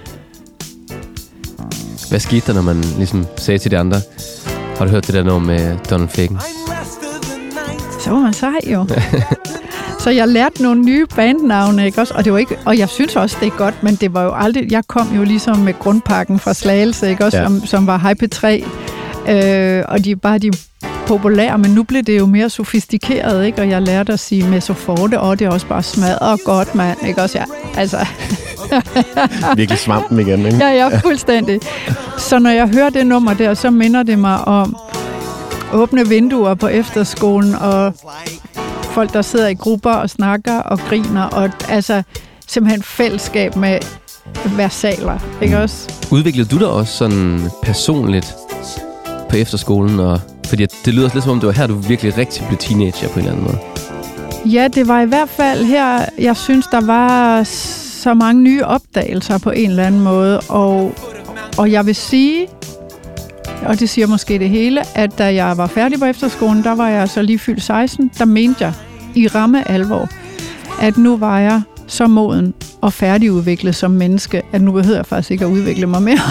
Speaker 1: Hvad skete der, når man ligesom sagde til de andre, har du hørt det der nummer med Donald Fagen?
Speaker 3: Så var man sej jo. Så jeg lærte nogle nye bandnavne, ikke også? Og det var ikke, og jeg synes også, det er godt, men det var jo aldrig, jeg kom jo ligesom med grundpakken fra Slagelse, ikke også? Ja. Som var Hype 3, og de populære, men nu blev det jo mere sofistikeret, ikke? Og jeg lærte at sige mesoforte, og det er også bare smadret godt, mand, ikke også? Ja, altså.
Speaker 2: Virkelig svampen igen, ikke?
Speaker 3: Ja, fuldstændig. Så når jeg hører det nummer der, så minder det mig om åbne vinduer på efterskolen, og folk, der sidder i grupper og snakker og griner, og altså simpelthen fællesskab med versaler, ikke også?
Speaker 1: Udviklede du dig også sådan personligt på efterskolen? Og fordi det lyder lidt som om, det var her, du virkelig rigtig blev teenager på en eller anden måde.
Speaker 3: Ja, det var i hvert fald her, jeg synes, der var så mange nye opdagelser på en eller anden måde, og jeg vil sige, og det siger måske det hele, at da jeg var færdig på efterskolen, der var jeg så lige fyldt 16, der mente jeg i ramme alvor, at nu var jeg så moden og færdigudviklet som menneske, at nu behøver jeg faktisk ikke at udvikle mig mere.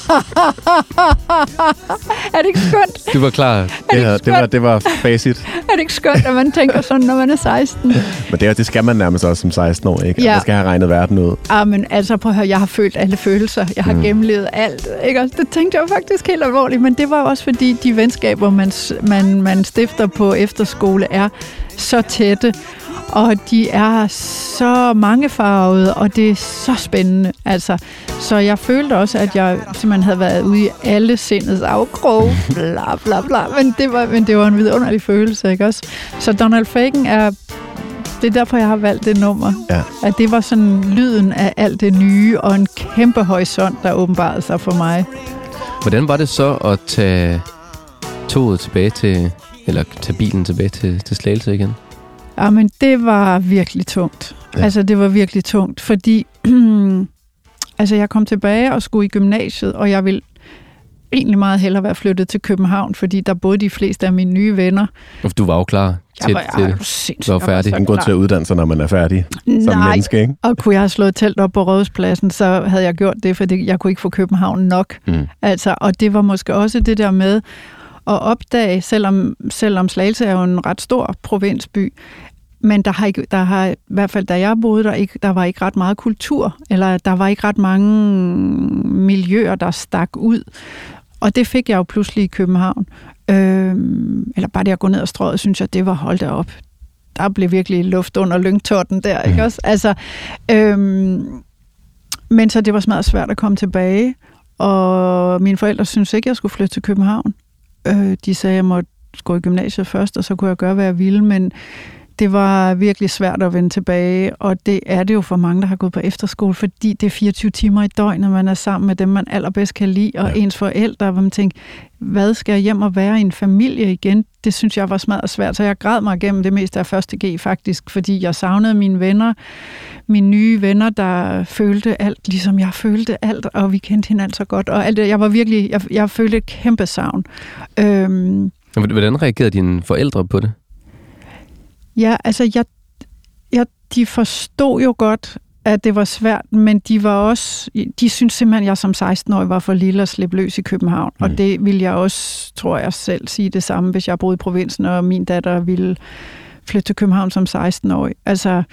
Speaker 3: Er det ikke skønt?
Speaker 1: Du var klar.
Speaker 2: Det var facit.
Speaker 3: Er det ikke skønt, at man tænker sådan, når man er 16?
Speaker 2: Men det skal man nærmest også som 16 år, ikke? Ja. Man skal have regnet verden ud.
Speaker 3: Men altså, prøv at høre, jeg har følt alle følelser. Jeg har gennemlevet alt, ikke? Og det tænkte jeg faktisk helt alvorligt, men det var også fordi, de venskaber, man stifter på efterskole, er så tætte, og de er så mangefarvede, og det er så spændende. Altså, så jeg følte også, at jeg simpelthen havde været ude i alle sindets afkrog, bla bla bla, men det var en vidunderlig følelse, ikke også? Så Donald Fagen det er derfor, jeg har valgt det nummer. Ja. At det var sådan lyden af alt det nye, og en kæmpe horisont, der åbenbarede sig for mig.
Speaker 1: Hvordan var det så at tage toget tilbage til, eller tage bilen tilbage til Slagelse igen?
Speaker 3: Men det var virkelig tungt. Ja. Altså, det var virkelig tungt, fordi jeg kom tilbage og skulle i gymnasiet, og jeg ville egentlig meget hellere være flyttet til København, fordi der boede de fleste af mine nye venner.
Speaker 1: Du var jo klar til det. Du var færdig.
Speaker 2: Man går til at uddanne sig, når man er færdig som menneske, ikke?
Speaker 3: Og kunne jeg have slået telt op på Rådhuspladsen, så havde jeg gjort det, fordi jeg kunne ikke få København nok. Altså, og det var måske også det der med at opdage, selvom Slagelse er jo en ret stor provinsby, men der har i hvert fald, da jeg boede der var ikke ret meget kultur, eller der var ikke ret mange miljøer, der stak ud. Og det fik jeg jo pludselig i København. Eller bare det at gå ned ad Strøget, synes jeg, det var holdt op. Der blev virkelig luft under lyngtorten der, ikke også? Altså, men så det var smadret svært at komme tilbage, og mine forældre syntes ikke, jeg skulle flytte til København. De sagde, jeg måtte gå i gymnasiet først, og så kunne jeg gøre, hvad jeg ville, men Det var virkelig svært at vende tilbage, og det er det jo for mange, der har gået på efterskole, fordi det er 24 timer i døgnet, man er sammen med dem, man allerbedst kan lide, og ens forældre, hvor man tænker, hvad skal jeg hjem og være i en familie igen? Det synes jeg var smadret svært, så jeg græd mig igennem det meste af 1. G faktisk, fordi jeg savnede mine venner, mine nye venner, der følte alt, ligesom jeg følte alt, og vi kendte hinanden så godt, og alt det. Jeg følte et kæmpe savn.
Speaker 1: Hvordan reagerede dine forældre på det?
Speaker 3: Ja, altså de forstod jo godt, at det var svært, men de syntes simpelthen, at jeg som 16-årig var for lille at slippe løs i København. Og det ville jeg også, tror jeg selv, sige det samme, hvis jeg boede i provinsen, og min datter ville flytte til København som 16-årig. Altså,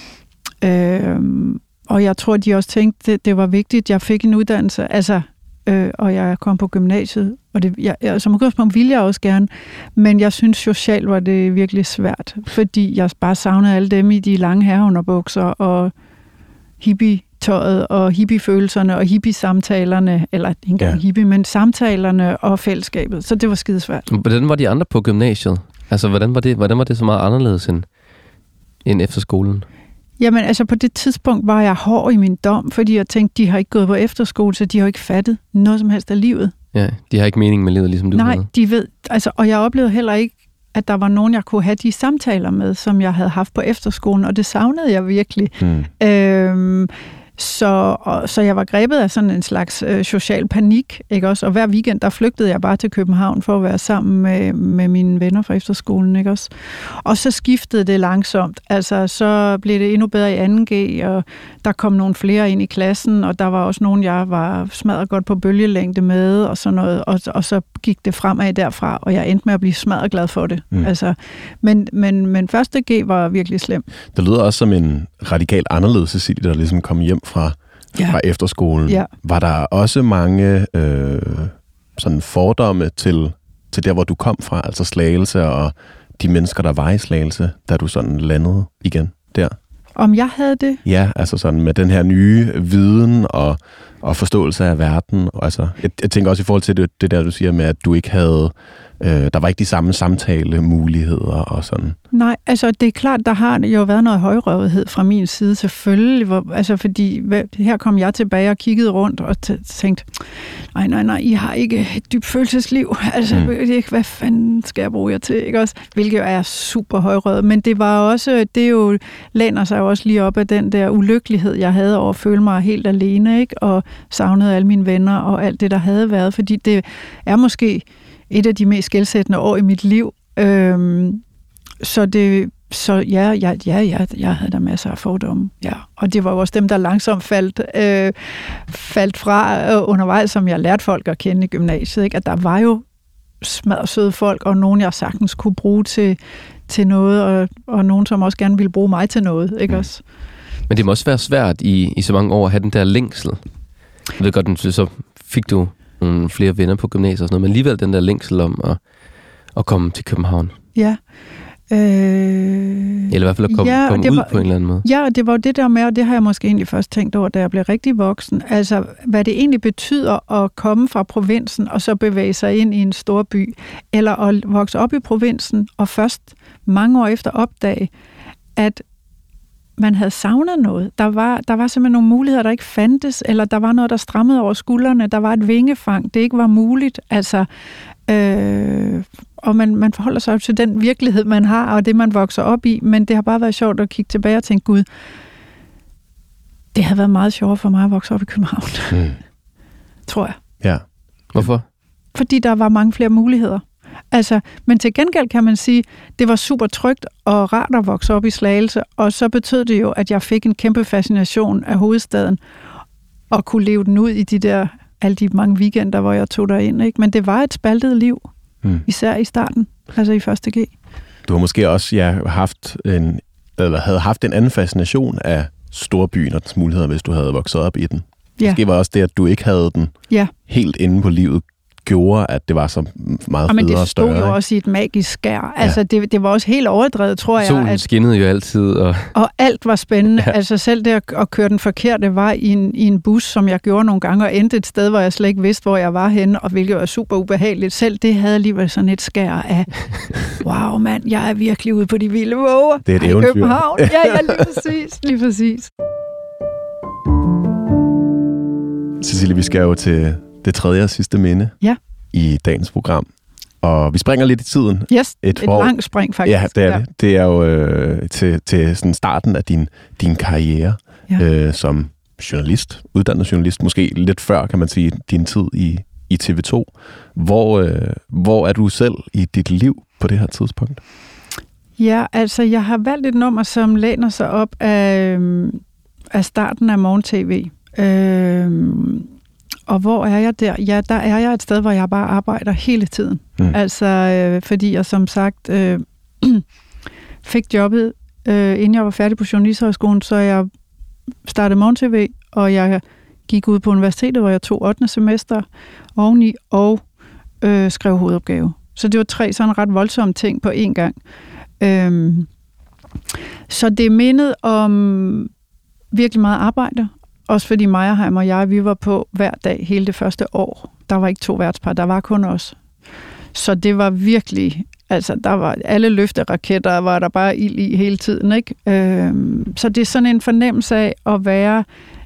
Speaker 3: og jeg tror, de også tænkte, det var vigtigt, at jeg fik en uddannelse, og jeg kom på gymnasiet, og som udgangspunkt ville jeg også gerne, men jeg synes socialt var det virkelig svært, fordi jeg bare savnede alle dem i de lange herreunderbukser, og hippie-tøjet, og hippie-følelserne, og hippie-samtalerne, eller ikke engang hippie, men samtalerne og fællesskabet, så det var skidesvært.
Speaker 1: Hvordan var de andre på gymnasiet? Altså, hvordan var det så meget anderledes end efter skolen?
Speaker 3: Jamen, altså på det tidspunkt var jeg hård i min dom, fordi jeg tænkte, de har ikke gået på efterskole, så de har ikke fattet noget som helst af livet.
Speaker 1: Ja, de har ikke mening med livet, ligesom du havde.
Speaker 3: Nej, de ved, altså, og jeg oplevede heller ikke, at der var nogen, jeg kunne have de samtaler med, som jeg havde haft på efterskolen, og det savnede jeg virkelig. Så jeg var grebet af sådan en slags social panik, ikke også? Og hver weekend, der flygtede jeg bare til København for at være sammen med mine venner fra efterskolen, ikke også? Og så skiftede det langsomt. Altså, så blev det endnu bedre i 2G, og der kom nogle flere ind i klassen, og der var også nogen, jeg var smadret godt på bølgelængde med, og sådan noget, og så gik det fremad derfra, og jeg endte med at blive smadret glad for det. Altså, men 1. G var virkelig slem.
Speaker 2: Det lyder også som en radikalt anderledes Cecilie, der ligesom kom hjem fra efterskolen. Ja. Var der også mange sådan fordomme til der, hvor du kom fra, altså Slagelse og de mennesker, der var i Slagelse, da du sådan landede igen der?
Speaker 3: Om jeg havde det?
Speaker 2: Ja, altså sådan med den her nye viden og forståelse af verden. Altså, jeg tænker også i forhold til det der, du siger med, at du ikke havde... der var ikke de samme samtalemuligheder og sådan. Nej, altså det er klart, der har jo været noget højrøvethed fra min side selvfølgelig, fordi her kom jeg tilbage og kiggede rundt og tænkte, nej, I har ikke et dybt følelsesliv, hvad fanden skal jeg bruge jer til, ikke også? Hvilket er super højrøvet, men det var også, det jo læner sig jo også lige op af den der ulykkelighed, jeg havde over at føle mig helt alene, ikke? Og savnede alle mine venner og alt det, der havde været, fordi det er måske et af de mest skelsættende år i mit liv. Jeg havde der masser af fordomme. Ja. Og det var jo også dem, der langsomt faldt fra undervejs, som jeg lærte folk at kende i gymnasiet. Ikke? At der var jo smadret søde folk, og nogen, jeg sagtens kunne bruge til noget, og nogen, som også gerne ville bruge mig til noget. Ikke også?
Speaker 1: Men det må også være svært i så mange år at have den der længsel. Jeg ved godt, så fik du nogle flere venner på gymnasiet og sådan noget, men alligevel den der længsel om at komme til København.
Speaker 3: Ja.
Speaker 1: Eller i hvert fald at komme ud på en eller anden måde.
Speaker 3: Ja, det var det der med, og det har jeg måske egentlig først tænkt over, da jeg blev rigtig voksen. Altså, hvad det egentlig betyder at komme fra provinsen og så bevæge sig ind i en stor by, eller at vokse op i provinsen og først mange år efter opdage, at man havde savnet noget. Der var simpelthen nogle muligheder, der ikke fandtes, eller der var noget, der strammede over skuldrene. Der var et vingefang, det ikke var muligt. Altså, og man forholder sig til den virkelighed, man har, og det, man vokser op i. Men det har bare været sjovt at kigge tilbage og tænke, Gud, det havde været meget sjovere for mig at vokse op i København. Tror jeg.
Speaker 2: Ja.
Speaker 1: Hvorfor?
Speaker 3: Fordi der var mange flere muligheder. Altså, men til gengæld kan man sige, det var super trygt og rart at vokse op i Slagelse, og så betød det jo, at jeg fik en kæmpe fascination af hovedstaden, og kunne leve den ud i alle de mange weekender, hvor jeg tog derind, ikke? Men det var et spaltet liv, især i starten, altså i 1. G.
Speaker 2: Du har måske også havde haft en anden fascination af storbyen og dens muligheder, hvis du havde vokset op i den. Ja. Måske var også det, at du ikke havde den helt inde på livet, gjorde, at det var så meget federe og større.
Speaker 3: Men det stod jo også i et magisk skær. Ja. Altså, det var også helt overdrevet, tror jeg.
Speaker 1: Solen skinnede jo altid.
Speaker 3: Og alt var spændende. Ja. Altså, selv det at køre den forkerte vej i en bus, som jeg gjorde nogle gange, og endte et sted, hvor jeg slet ikke vidste, hvor jeg var henne, og hvilket var super ubehageligt. Selv det havde alligevel sådan et skær af, wow, mand, jeg er virkelig ude på de vilde våger.
Speaker 2: Det er et eventyr.
Speaker 3: København. Ja, lige præcis.
Speaker 2: Cecilie, vi skal jo til det tredje og sidste minde i dagens program. Og vi springer lidt i tiden.
Speaker 3: Yes, et langt spring faktisk.
Speaker 2: Ja, det er det. Det er jo til sådan starten af din karriere som journalist, uddannet journalist. Måske lidt før, kan man sige, din tid i TV2. Hvor er du selv i dit liv på det her tidspunkt?
Speaker 3: Ja, altså jeg har valgt et nummer, som læner sig op af starten af morgen-tv. Og hvor er jeg der? Ja, der er jeg et sted, hvor jeg bare arbejder hele tiden. Altså, fordi jeg som sagt fik jobbet, inden jeg var færdig på Journalisthøjskolen, så jeg startede morgen-tv, og jeg gik ud på universitetet, hvor jeg tog 8. semester oveni, og skrev hovedopgave. Så det var 3 sådan ret voldsomme ting på én gang. Så det mindede om virkelig meget arbejde. Også fordi Meyerheim og jeg, vi var på hver dag hele det første år. Der var ikke 2 værtspar, der var kun os. Så det var virkelig, altså der var alle løfteraketter, var der bare ild i hele tiden, ikke? Så det er sådan en fornemmelse af at være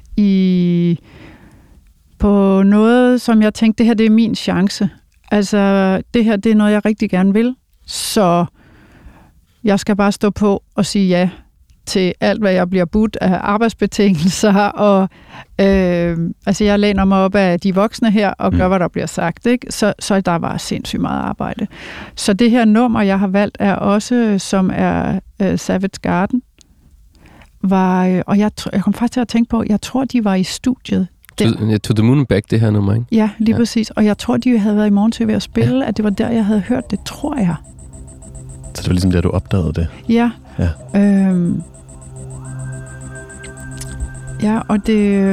Speaker 3: på noget, som jeg tænkte, det her det er min chance. Altså det her, det er noget, jeg rigtig gerne vil. Så jeg skal bare stå på og sige ja til alt, hvad jeg bliver budt af arbejdsbetingelser, og altså jeg læner mig op af de voksne her, og gør, hvad der bliver sagt, ikke? Så der var sindssygt meget arbejde. Så det her nummer, jeg har valgt, er også, som er Savage Garden, og jeg kom faktisk til at tænke på, jeg tror, de var i studiet.
Speaker 1: To the Moon and Back, det her nummer, ikke?
Speaker 3: Ja, lige præcis. Og jeg tror, de havde været i morgen-tv at spille, at det var der, jeg havde hørt det, tror jeg.
Speaker 2: Så det var ligesom der, du opdagede det?
Speaker 3: Ja. Ja, og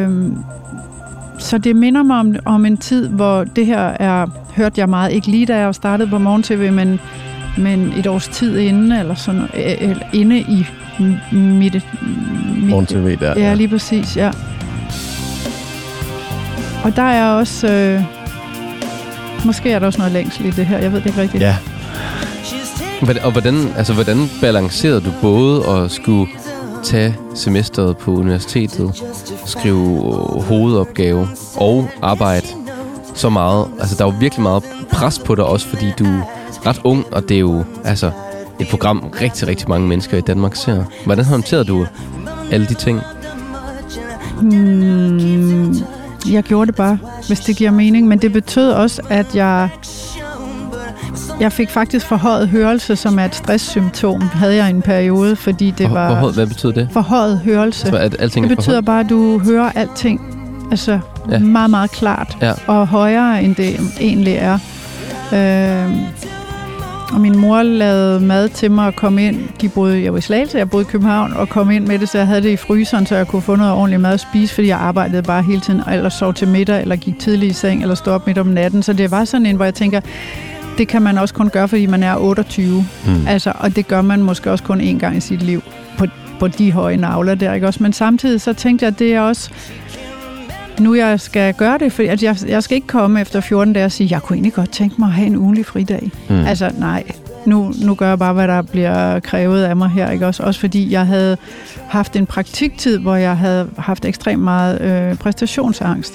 Speaker 3: så det minder mig om en tid, hvor det her hørte jeg meget, ikke lige da jeg startede på morgen-tv, men et års tid inden, eller sådan inde i mit
Speaker 2: morgen-tv der.
Speaker 3: Ja, lige præcis, ja. Og der er også, måske er der også noget længsel i det her, jeg ved det ikke rigtigt.
Speaker 2: Ja.
Speaker 1: Og hvordan balancerede du både at skulle tage semesteret på universitetet, skrive hovedopgave og arbejde så meget? Altså, der er jo virkelig meget pres på dig også, fordi du er ret ung, og det er jo altså et program, rigtig, rigtig mange mennesker i Danmark ser. Hvordan håndterede du alle de ting?
Speaker 3: Jeg gjorde det bare, hvis det giver mening, men det betød også, at jeg fik faktisk forhøjet hørelse, som er et stresssymptom, havde jeg i en periode, fordi det var...
Speaker 1: Hvad betyder det?
Speaker 3: Forhøjet hørelse.
Speaker 1: Så at alting
Speaker 3: det betyder bare, at du hører alting meget, meget klart, og højere, end det egentlig er. Og min mor lavede mad til mig at komme ind. Jeg var i Slagelse, jeg boede i København, og kom ind med det, så jeg havde det i fryseren, så jeg kunne få noget ordentligt mad at spise, fordi jeg arbejdede bare hele tiden, eller sov til middag, eller gik tidligt i seng, eller stod op midt om natten. Så det var sådan en, hvor jeg tænker, det kan man også kun gøre, fordi man er 28. Altså, og det gør man måske også kun én gang i sit liv, på de høje navler der, ikke også? Men samtidig så tænkte jeg, at det er også nu jeg skal gøre det, for at jeg skal ikke komme efter 14 dage og sige, jeg kunne egentlig godt tænke mig at have en ugenlig fridag. Altså nej, nu gør jeg bare, hvad der bliver krævet af mig her, ikke også? Også fordi jeg havde haft en praktiktid, hvor jeg havde haft ekstremt meget præstationsangst.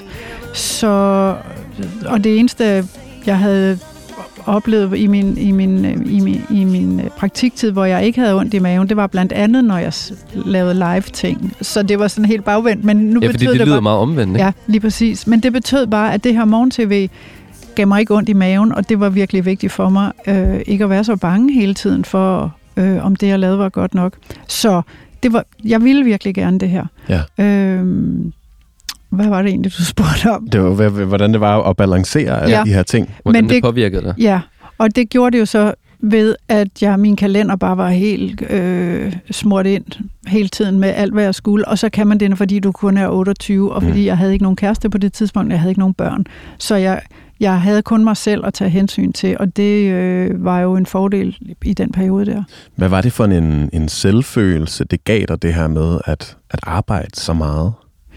Speaker 3: Og det eneste, jeg havde oplevet i min praktiktid, hvor jeg ikke havde ondt i maven, det var blandt andet, når jeg lavede live-ting. Så det var sådan helt bagvendt. Men nu
Speaker 1: fordi det lyder meget omvendt, ikke?
Speaker 3: Ja, lige præcis. Men det betød bare, at det her morgen-tv gav mig ikke ondt i maven, og det var virkelig vigtigt for mig, ikke at være så bange hele tiden for, om det, jeg lavede, var godt nok. Så jeg ville virkelig gerne det her.
Speaker 2: Ja.
Speaker 3: Hvad var det egentlig, du spurgte om?
Speaker 2: Det var, hvordan det var at balancere alle de her ting.
Speaker 1: Hvordan det påvirkede dig?
Speaker 3: Ja, og det gjorde det jo så ved, at min kalender bare var helt smurt ind hele tiden med alt, hvad jeg skulle. Og så kan man det, fordi du kun er 28, og fordi jeg havde ikke nogen kæreste på det tidspunkt, jeg havde ikke nogen børn. Så Jeg havde kun mig selv at tage hensyn til, og det var jo en fordel i den periode der.
Speaker 2: Hvad var det for en selvfølelse, det gav dig det her med at arbejde så meget?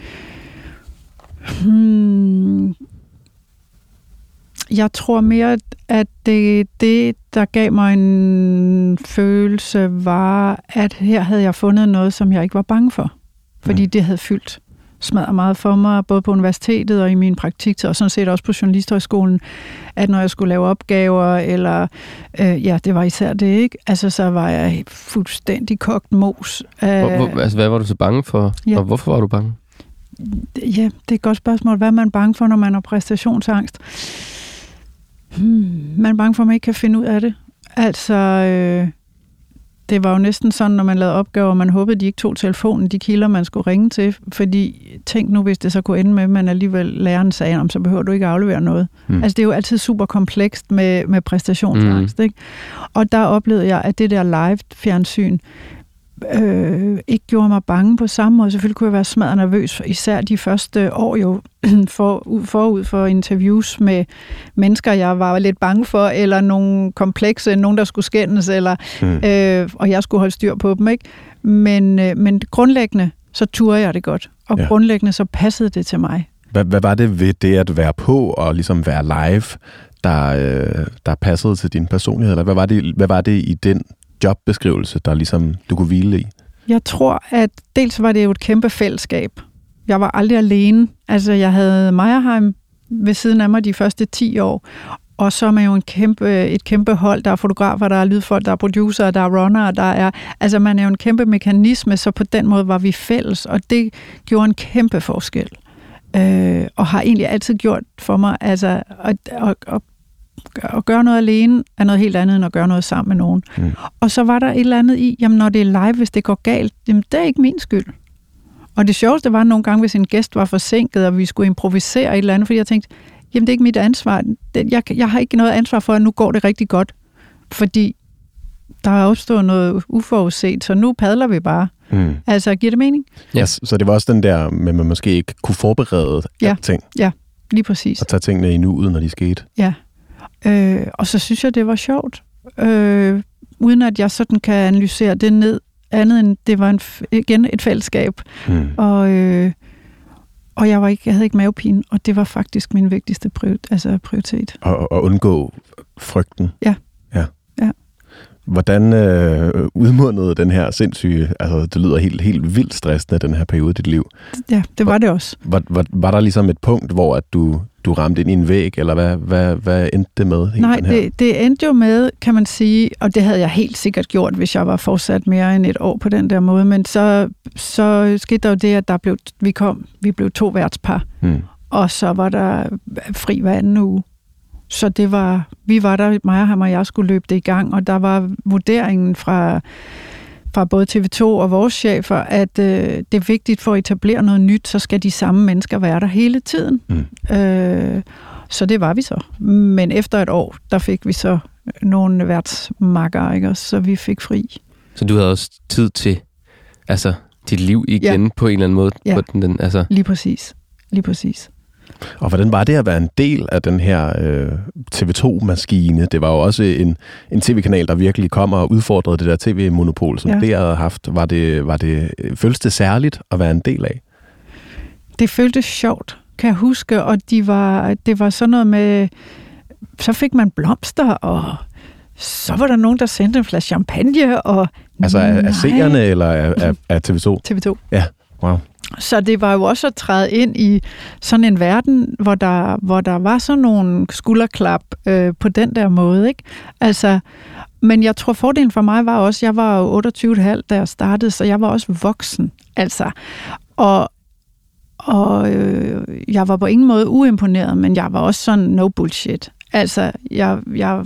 Speaker 3: Jeg tror mere, at det, der gav mig en følelse, var, at her havde jeg fundet noget, som jeg ikke var bange for. Fordi det havde fyldt smadret meget for mig, både på universitetet og i min praktik, og sådan set også på Journalisthøjskolen, at når jeg skulle lave opgaver, eller det var især det, ikke? Altså, så var jeg fuldstændig kogt mos.
Speaker 1: Hvad var du så bange for, og hvorfor var du bange?
Speaker 3: Ja, det er et godt spørgsmål. Hvad er man bange for, når man har præstationsangst? Man er bange for, at man ikke kan finde ud af det. Altså, det var jo næsten sådan, når man lavede opgaver, man håbede, de ikke tog telefonen, de kilder, man skulle ringe til. Fordi tænk nu, hvis det så kunne ende med, at man alligevel læreren sagde, så behøver du ikke aflevere noget. Altså, det er jo altid super komplekst med præstationsangst, ikke? Og der oplevede jeg, at det der live-fjernsyn ikke gjorde mig bange på samme måde. Selvfølgelig kunne jeg være smadret nervøs, især de første år jo, forud for interviews med mennesker, jeg var lidt bange for, eller nogle komplekse, nogen der skulle skændes, eller, og jeg skulle holde styr på dem, ikke? Men grundlæggende, så turde jeg det godt, og grundlæggende, så passede det til mig.
Speaker 2: Hvad var det ved det at være på, og ligesom være live, der passede til din personlighed, eller hvad var det i den jobbeskrivelse, der ligesom du kunne hvile i? Jeg
Speaker 3: tror, at dels var det jo et kæmpe fællesskab. Jeg var aldrig alene. Altså, jeg havde Meyerheim ved siden af mig de første 10 år, og så er man jo et kæmpe hold. Der er fotografer, der er lydfolk, der er producer, der er runner, altså man er jo en kæmpe mekanisme, så på den måde var vi fælles, og det gjorde en kæmpe forskel. Og har egentlig altid gjort for mig, altså at gøre noget alene er noget helt andet, end at gøre noget sammen med nogen. Og så var der et eller andet i, jamen når det er live, hvis det går galt, jamen det er ikke min skyld. Og det sjoveste var nogle gange, hvis en gæst var forsinket, og vi skulle improvisere et eller andet, fordi jeg tænkte, jamen det er ikke mit ansvar. Jeg har ikke noget ansvar for, at nu går det rigtig godt. Fordi der er opstået noget uforudset, så nu padler vi bare. Altså, giver det mening?
Speaker 2: Ja, så det var også den der, med man måske ikke kunne forberede ting.
Speaker 3: Ja, lige præcis.
Speaker 2: Og tage tingene i nuet, når de skete. Ja.
Speaker 3: Og så synes jeg, det var sjovt. Uden at jeg sådan kan analysere det ned, andet end det var igen et fællesskab. Og jeg havde ikke mavepine, og det var faktisk min vigtigste prioritet.
Speaker 2: Og undgå frygten.
Speaker 3: Ja.
Speaker 2: Hvordan udmundede den her sindssyge, altså det lyder helt vildt stressende, den her periode i dit liv?
Speaker 3: Ja, det var det også.
Speaker 2: Var der ligesom et punkt, hvor at du ramte ind i en væg, eller hvad endte det med?
Speaker 3: Nej, det endte jo med, kan man sige, og det havde jeg helt sikkert gjort, hvis jeg var fortsat mere end et år på den der måde, men så skete der jo det, at vi blev 2 værtspar, og så var der fri hver anden uge. Så vi var der, Meyerheim og jeg skulle løbe det i gang, og der var vurderingen fra både TV2 og vores chefer, at det er vigtigt for at etablere noget nyt, så skal de samme mennesker være der hele tiden. Så det var vi så. Men efter et år, der fik vi så nogle værtsmakker, ikke? Så vi fik fri.
Speaker 1: Så du havde også tid til dit liv igen på en eller anden måde?
Speaker 3: Ja, lige præcis.
Speaker 2: Og hvordan var det at være en del af den her TV2-maskine? Det var jo også en tv-kanal, der virkelig kom og udfordrede det der tv-monopol, som det havde haft. Føltes det særligt at være en del af?
Speaker 3: Det føltes sjovt, kan jeg huske, og det var sådan noget med, så fik man blomster, og så var der nogen, der sendte en flaske champagne, og...
Speaker 2: Altså af seerne, eller af TV2?
Speaker 3: TV2.
Speaker 2: Ja, wow.
Speaker 3: Så det var jo også at træde ind i sådan en verden, hvor der var sådan nogle skulderklap på den der måde, ikke? Altså, men jeg tror, fordelen for mig var også, jeg var jo 28,5, da jeg startede, så jeg var også voksen, altså. Og jeg var på ingen måde uimponeret, men jeg var også sådan no bullshit. Altså, jeg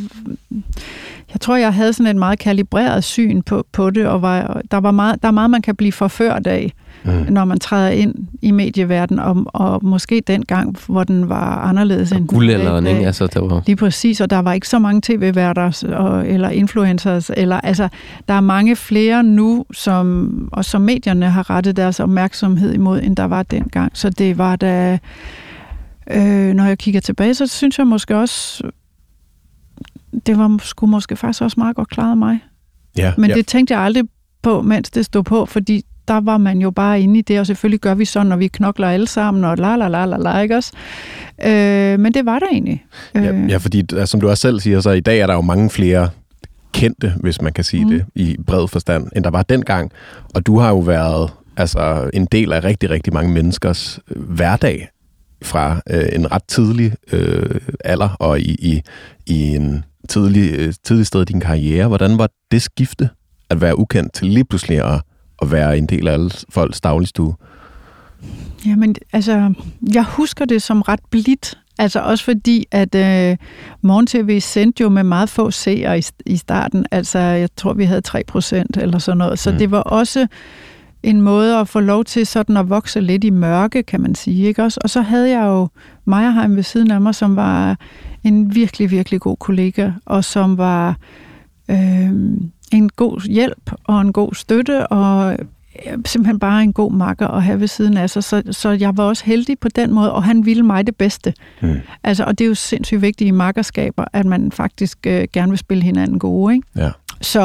Speaker 3: tror, jeg havde sådan et meget kalibreret syn på det, og der er meget, man kan blive forført af, når man træder ind i medieverdenen, og måske dengang, hvor den var anderledes end
Speaker 1: guldalderen, ikke? Altså, der var...
Speaker 3: Lige præcis, og der var ikke så mange tv-værter eller influencers, der er mange flere nu, som medierne har rettet deres opmærksomhed imod, end der var dengang. Så det var da... når jeg kigger tilbage, så synes jeg måske også, det skulle måske faktisk også meget godt klaret af mig.
Speaker 2: Ja,
Speaker 3: men det tænkte jeg aldrig på, mens det stod på, fordi der var man jo bare inde i det, og selvfølgelig gør vi sådan, når vi knokler alle sammen, og la, ikke også? Men det var der egentlig.
Speaker 2: Ja, fordi som du også selv siger, så i dag er der jo mange flere kendte, hvis man kan sige det, i bred forstand, end der var dengang. Og du har jo været en del af rigtig, rigtig mange menneskers hverdag fra en ret tidlig alder og i en tidlig sted i din karriere. Hvordan var det skifte at være ukendt til lige pludselig at være en del af alle folks dagligstue?
Speaker 3: Jamen, jeg husker det som ret blidt. Altså også fordi, at Morgen-TV sendte jo med meget få seere i starten. Altså, jeg tror, vi havde 3% eller sådan noget. Så det var også en måde at få lov til sådan at vokse lidt i mørke, kan man sige, ikke også? Og så havde jeg jo Meyerheim ved siden af mig, som var en virkelig, virkelig god kollega, og som var en god hjælp og en god støtte, og simpelthen bare en god makker at have ved siden af sig. Så jeg var også heldig på den måde, og han ville mig det bedste. Og det er jo sindssygt vigtigt i makkerskaber, at man faktisk gerne vil spille hinanden gode, ikke?
Speaker 2: Ja.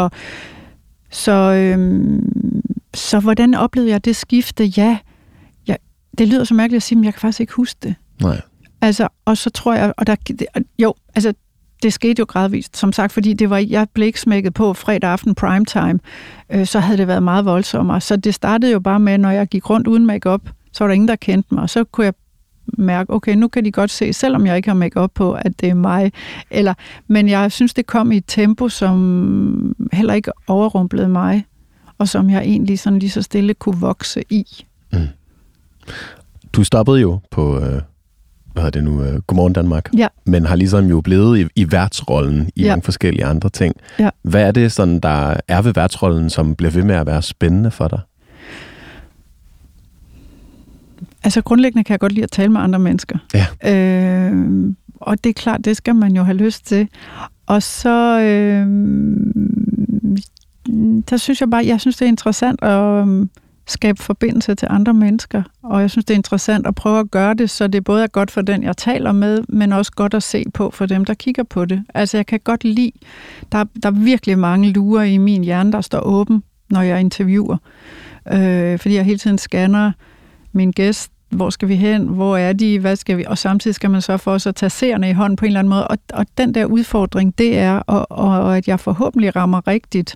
Speaker 3: Så hvordan oplevede jeg det skifte? Ja, det lyder så mærkeligt at sige, men jeg kan faktisk ikke huske det.
Speaker 2: Nej.
Speaker 3: Og så tror jeg, det skete jo gradvist, som sagt, fordi jeg blev ikke smækket på fredag aften primetime, så havde det været meget voldsommere. Så det startede jo bare med, når jeg gik rundt uden make-up, så var der ingen, der kendte mig, og så kunne jeg mærke, okay, nu kan de godt se, selvom jeg ikke har make-up på, at det er mig. Men jeg synes, det kom i et tempo, som heller ikke overrumplede mig, og som jeg egentlig sådan lige så stille kunne vokse i.
Speaker 2: Du stoppede jo på Godmorgen Danmark, men har ligesom jo blevet i værtsrollen i mange forskellige andre ting.
Speaker 3: Ja.
Speaker 2: Hvad er det, sådan, der er ved værtsrollen, som bliver ved med at være spændende for dig?
Speaker 3: Grundlæggende kan jeg godt lide at tale med andre mennesker.
Speaker 2: Ja.
Speaker 3: Og det er klart, det skal man jo have lyst til. Og så der synes jeg synes, det er interessant at skabe forbindelse til andre mennesker. Og jeg synes, det er interessant at prøve at gøre det, så det både er godt for den, jeg taler med, men også godt at se på for dem, der kigger på det. Jeg kan godt lide, der er virkelig mange lurer i min hjerne, der står åben, når jeg interviewer. Fordi jeg hele tiden scanner min gæst. Hvor skal vi hen? Hvor er de? Hvad skal vi? Og samtidig skal man så for os at tage seerne i hånden på en eller anden måde. Og den der udfordring, det er, og at jeg forhåbentlig rammer rigtigt.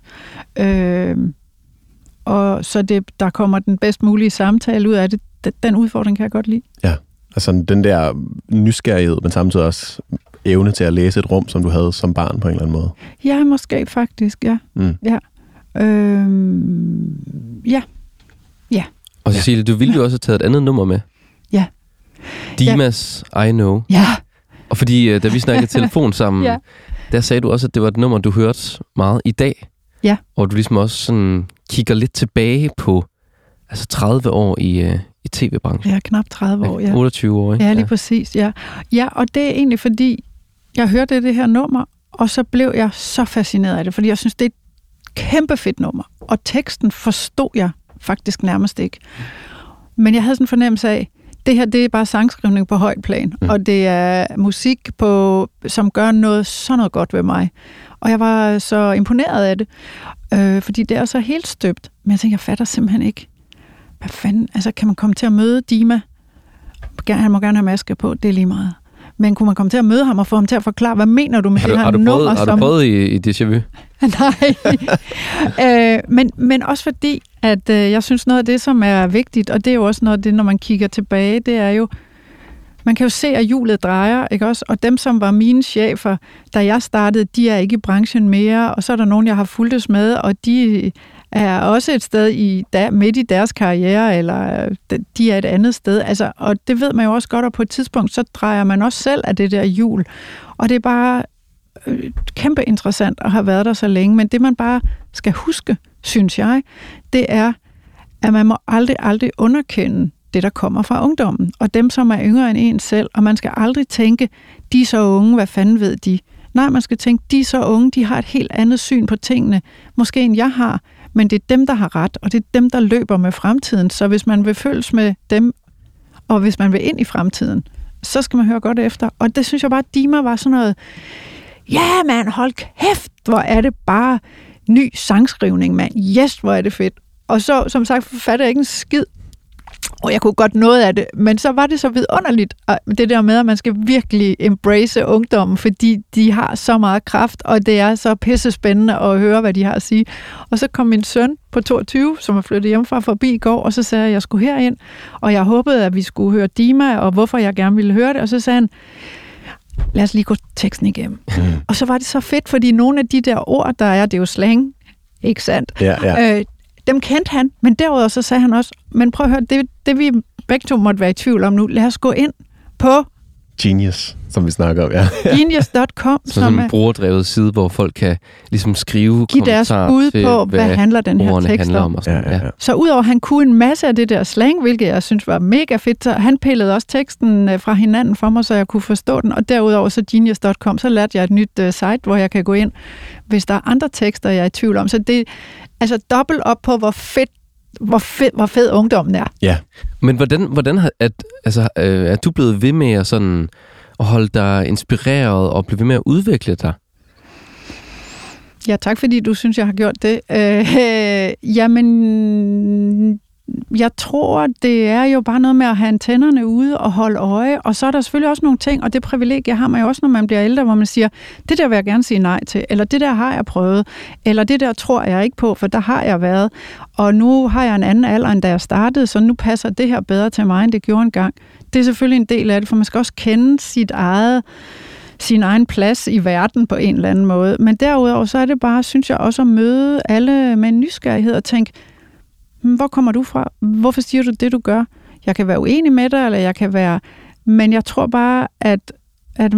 Speaker 3: Og så der kommer den bedst mulige samtale ud af det. Den udfordring kan jeg godt lide.
Speaker 2: Ja, den der nysgerrighed, men samtidig også evne til at læse et rum, som du havde som barn på en eller anden måde.
Speaker 3: Ja, måske faktisk, ja. Ja. Ja.
Speaker 1: Og Cecilie, du ville jo også have taget et andet nummer med.
Speaker 3: Ja.
Speaker 1: Dimas I Know.
Speaker 3: Ja.
Speaker 1: Og fordi, da vi snakkede telefon sammen, der sagde du også, at det var et nummer, du hørte meget i dag.
Speaker 3: Ja.
Speaker 1: Og du ligesom også sådan kigger lidt tilbage på 30 år i tv-branchen.
Speaker 3: Ja, knap 30 år, ja.
Speaker 1: 28 år, ikke?
Speaker 3: Ja, lige præcis, ja. Ja, og det er egentlig fordi, jeg hørte det her nummer, og så blev jeg så fascineret af det, fordi jeg synes, det er et kæmpe fedt nummer. Og teksten forstod jeg faktisk nærmest ikke. Men jeg havde sådan en fornemmelse af, det her, det er bare sangskrivning på højt plan, og det er musik, som gør noget godt ved mig. Og jeg var så imponeret af det, fordi det er så helt støbt. Men jeg tænker, jeg fatter simpelthen ikke, hvad fanden, kan man komme til at møde Dima? Han må gerne have maske på, det er lige meget. Men kunne man komme til at møde ham og få ham til at forklare, hvad mener du med det her nummer?
Speaker 1: Har du prøvet i Déjà Vu?
Speaker 3: Nej. Men også fordi, at jeg synes noget af det, som er vigtigt, og det er jo også noget af det, når man kigger tilbage, det er jo, man kan jo se, at hjulet drejer, ikke også? Og dem, som var mine chefer, da jeg startede, de er ikke i branchen mere, og så er der nogen, jeg har fulgtes med, og de er også et sted midt i deres karriere, eller de er et andet sted. Og det ved man jo også godt, og på et tidspunkt, så drejer man også selv af det der hjul. Og det er bare kæmpe interessant at have været der så længe, men det man bare skal huske, synes jeg, det er, at man må aldrig underkende det, der kommer fra ungdommen, og dem, som er yngre end en selv, og man skal aldrig tænke, de er så unge, hvad fanden ved de? Nej, man skal tænke, de er så unge, de har et helt andet syn på tingene, måske end jeg har, men det er dem, der har ret, og det er dem, der løber med fremtiden, så hvis man vil følges med dem, og hvis man vil ind i fremtiden, så skal man høre godt efter. Og det synes jeg bare, at Dima var sådan noget, ja mand, hold kæft, hvor er det bare ny sangskrivning, mand. Yes, hvor er det fedt. Og så, som sagt, fattede jeg ikke en skid. Og jeg kunne godt noget af det, men så var det så vidunderligt, det der med, at man skal virkelig embrace ungdommen, fordi de har så meget kraft, og det er så pissespændende at høre, hvad de har at sige. Og så kom min søn på 22, som er flyttet hjemmefra forbi i går, og så sagde jeg, at jeg skulle herind, og jeg håbede, at vi skulle høre Dima, og hvorfor jeg gerne ville høre det, og så sagde han, lad os lige gå teksten igennem. Og så var det så fedt, fordi nogle af de der ord, der er, det er jo slang, ikke sandt?
Speaker 2: Ja.
Speaker 3: Dem kendte han, men derudover så sagde han også, men prøv at høre, det vi begge to måtte være i tvivl om nu, lad os gå ind på
Speaker 2: Genius, som vi snakker om, ja.
Speaker 3: Genius.com,
Speaker 1: som en brugerdrevet side, hvor folk kan ligesom skrive
Speaker 3: give deres bud på, hvad handler den her tekst om.
Speaker 1: Ja.
Speaker 3: Så udover han kunne en masse af det der slang, hvilket jeg synes var mega fedt, så han pillede også teksten fra hinanden for mig, så jeg kunne forstå den. Og derudover så Genius.com, så lærte jeg et nyt site, hvor jeg kan gå ind, hvis der er andre tekster, jeg er i tvivl om. Så det altså dobbelt op på, hvor fed ungdommen er.
Speaker 2: Ja.
Speaker 1: Men hvordan er du blevet ved med at holde dig inspireret og blive ved med at udvikle dig?
Speaker 3: Ja, tak fordi du synes, jeg har gjort det. Jamen, jeg tror, det er jo bare noget med at have antennerne ude og holde øje, og så er der selvfølgelig også nogle ting, og det privilegie har man jo også, når man bliver ældre, hvor man siger, det der vil jeg gerne sige nej til, eller det der har jeg prøvet, eller det der tror jeg ikke på, for der har jeg været, og nu har jeg en anden alder, end da jeg startede, så nu passer det her bedre til mig, end det gjorde engang. Det er selvfølgelig en del af det, for man skal også kende sin egen plads i verden på en eller anden måde, men derudover så er det bare, synes jeg, også at møde alle med nysgerrighed og tænke, hvor kommer du fra? Hvorfor siger du det, du gør? Jeg kan være uenig med dig, eller jeg kan være... Men jeg tror bare, at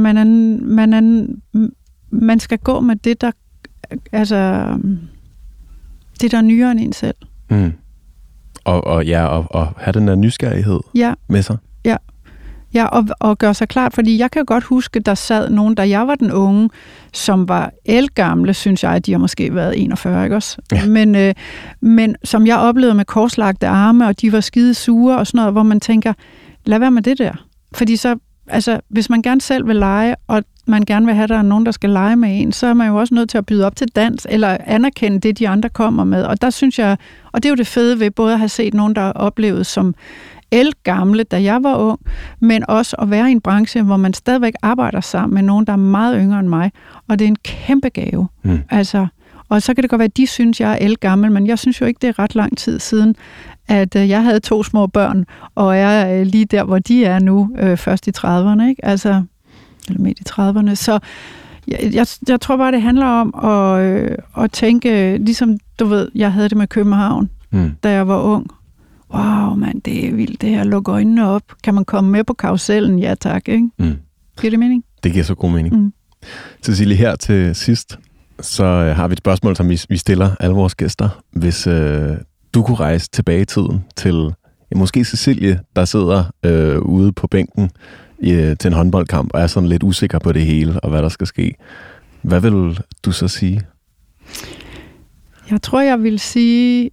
Speaker 3: man skal gå med det, der... Altså... Det, der er nyere end en selv.
Speaker 2: Mm. Og have den der nysgerrighed med sig.
Speaker 3: Ja, og gøre sig klart, fordi jeg kan godt huske, der sad nogen, da jeg var den unge, som var ældgamle, synes jeg, at de har måske været 41, ikke også? Ja. Men som jeg oplevede med korslagte arme, og de var skide sure og sådan noget, hvor man tænker, lad være med det der. Fordi så, altså, hvis man gerne selv vil lege, og man gerne vil have, der er nogen, der skal lege med en, så er man jo også nødt til at byde op til dans, eller anerkende det, de andre kommer med. Og der synes jeg, og det er jo det fede ved både at have set nogen, der er oplevet som ældgamle, da jeg var ung, men også at være i en branche, hvor man stadigvæk arbejder sammen med nogen, der er meget yngre end mig. Og det er en kæmpe gave. Altså, og så kan det godt være, at de synes, jeg er ældgammel, men jeg synes jo ikke, det er ret lang tid siden, at jeg havde 2 små børn, og er lige der, hvor de er nu, først i 30'erne, ikke? Altså, eller midt i 30'erne. Så jeg tror bare, det handler om at tænke, ligesom du ved, jeg havde det med København, da jeg var ung. Wow, mand, det er vildt det her. Luk øjnene op. Kan man komme med på karusellen? Ja, tak, ikke? Giver det mening?
Speaker 2: Det giver så god mening. Cecilie, her til sidst, så har vi et spørgsmål, som vi stiller alle vores gæster. Hvis du kunne rejse tilbage i tiden til måske Cecilie, der sidder ude på bænken til en håndboldkamp, og er sådan lidt usikker på det hele, og hvad der skal ske. Hvad vil du så sige?
Speaker 3: Jeg tror, jeg vil sige...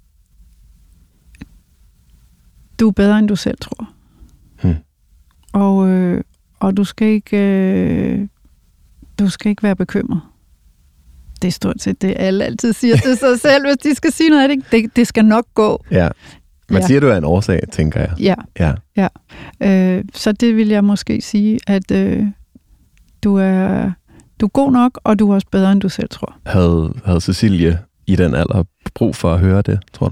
Speaker 3: Du er bedre, end du selv tror. Og du skal ikke være bekymret. Det er stort set det, alle altid siger til sig selv, hvis de skal sige noget af det. Det skal nok gå.
Speaker 2: Ja. Man siger, du er en årsag, tænker jeg.
Speaker 3: Ja. Så det vil jeg måske sige, at du er god nok, og du er også bedre, end du selv tror.
Speaker 2: Havde Cecilie i den alder brug for at høre det, tror du?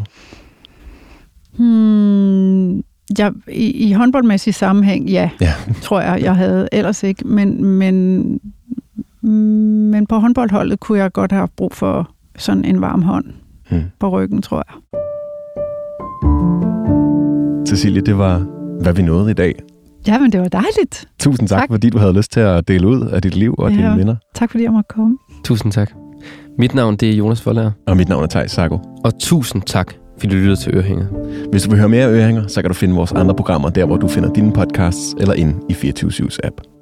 Speaker 3: Ja, i håndboldmæssig sammenhæng, tror jeg havde ellers ikke, men på håndboldholdet kunne jeg godt have brug for sådan en varm hånd på ryggen, tror jeg.
Speaker 2: Cecilie, det var, hvad vi nåede i dag.
Speaker 3: Ja, men det var dejligt.
Speaker 2: Tusind tak, fordi du havde lyst til at dele ud af dit liv og dine minder.
Speaker 3: Tak, fordi jeg måtte komme.
Speaker 1: Tusind tak. Mit navn, det er Jonas Forlager.
Speaker 2: Og mit navn er Theis Sago.
Speaker 1: Og tusind tak, fordi du lytter til Ørehænget.
Speaker 2: Hvis du vil høre mere Ørehænger, så kan du finde vores andre programmer der, hvor du finder dine podcasts, eller inde i 24syvs app.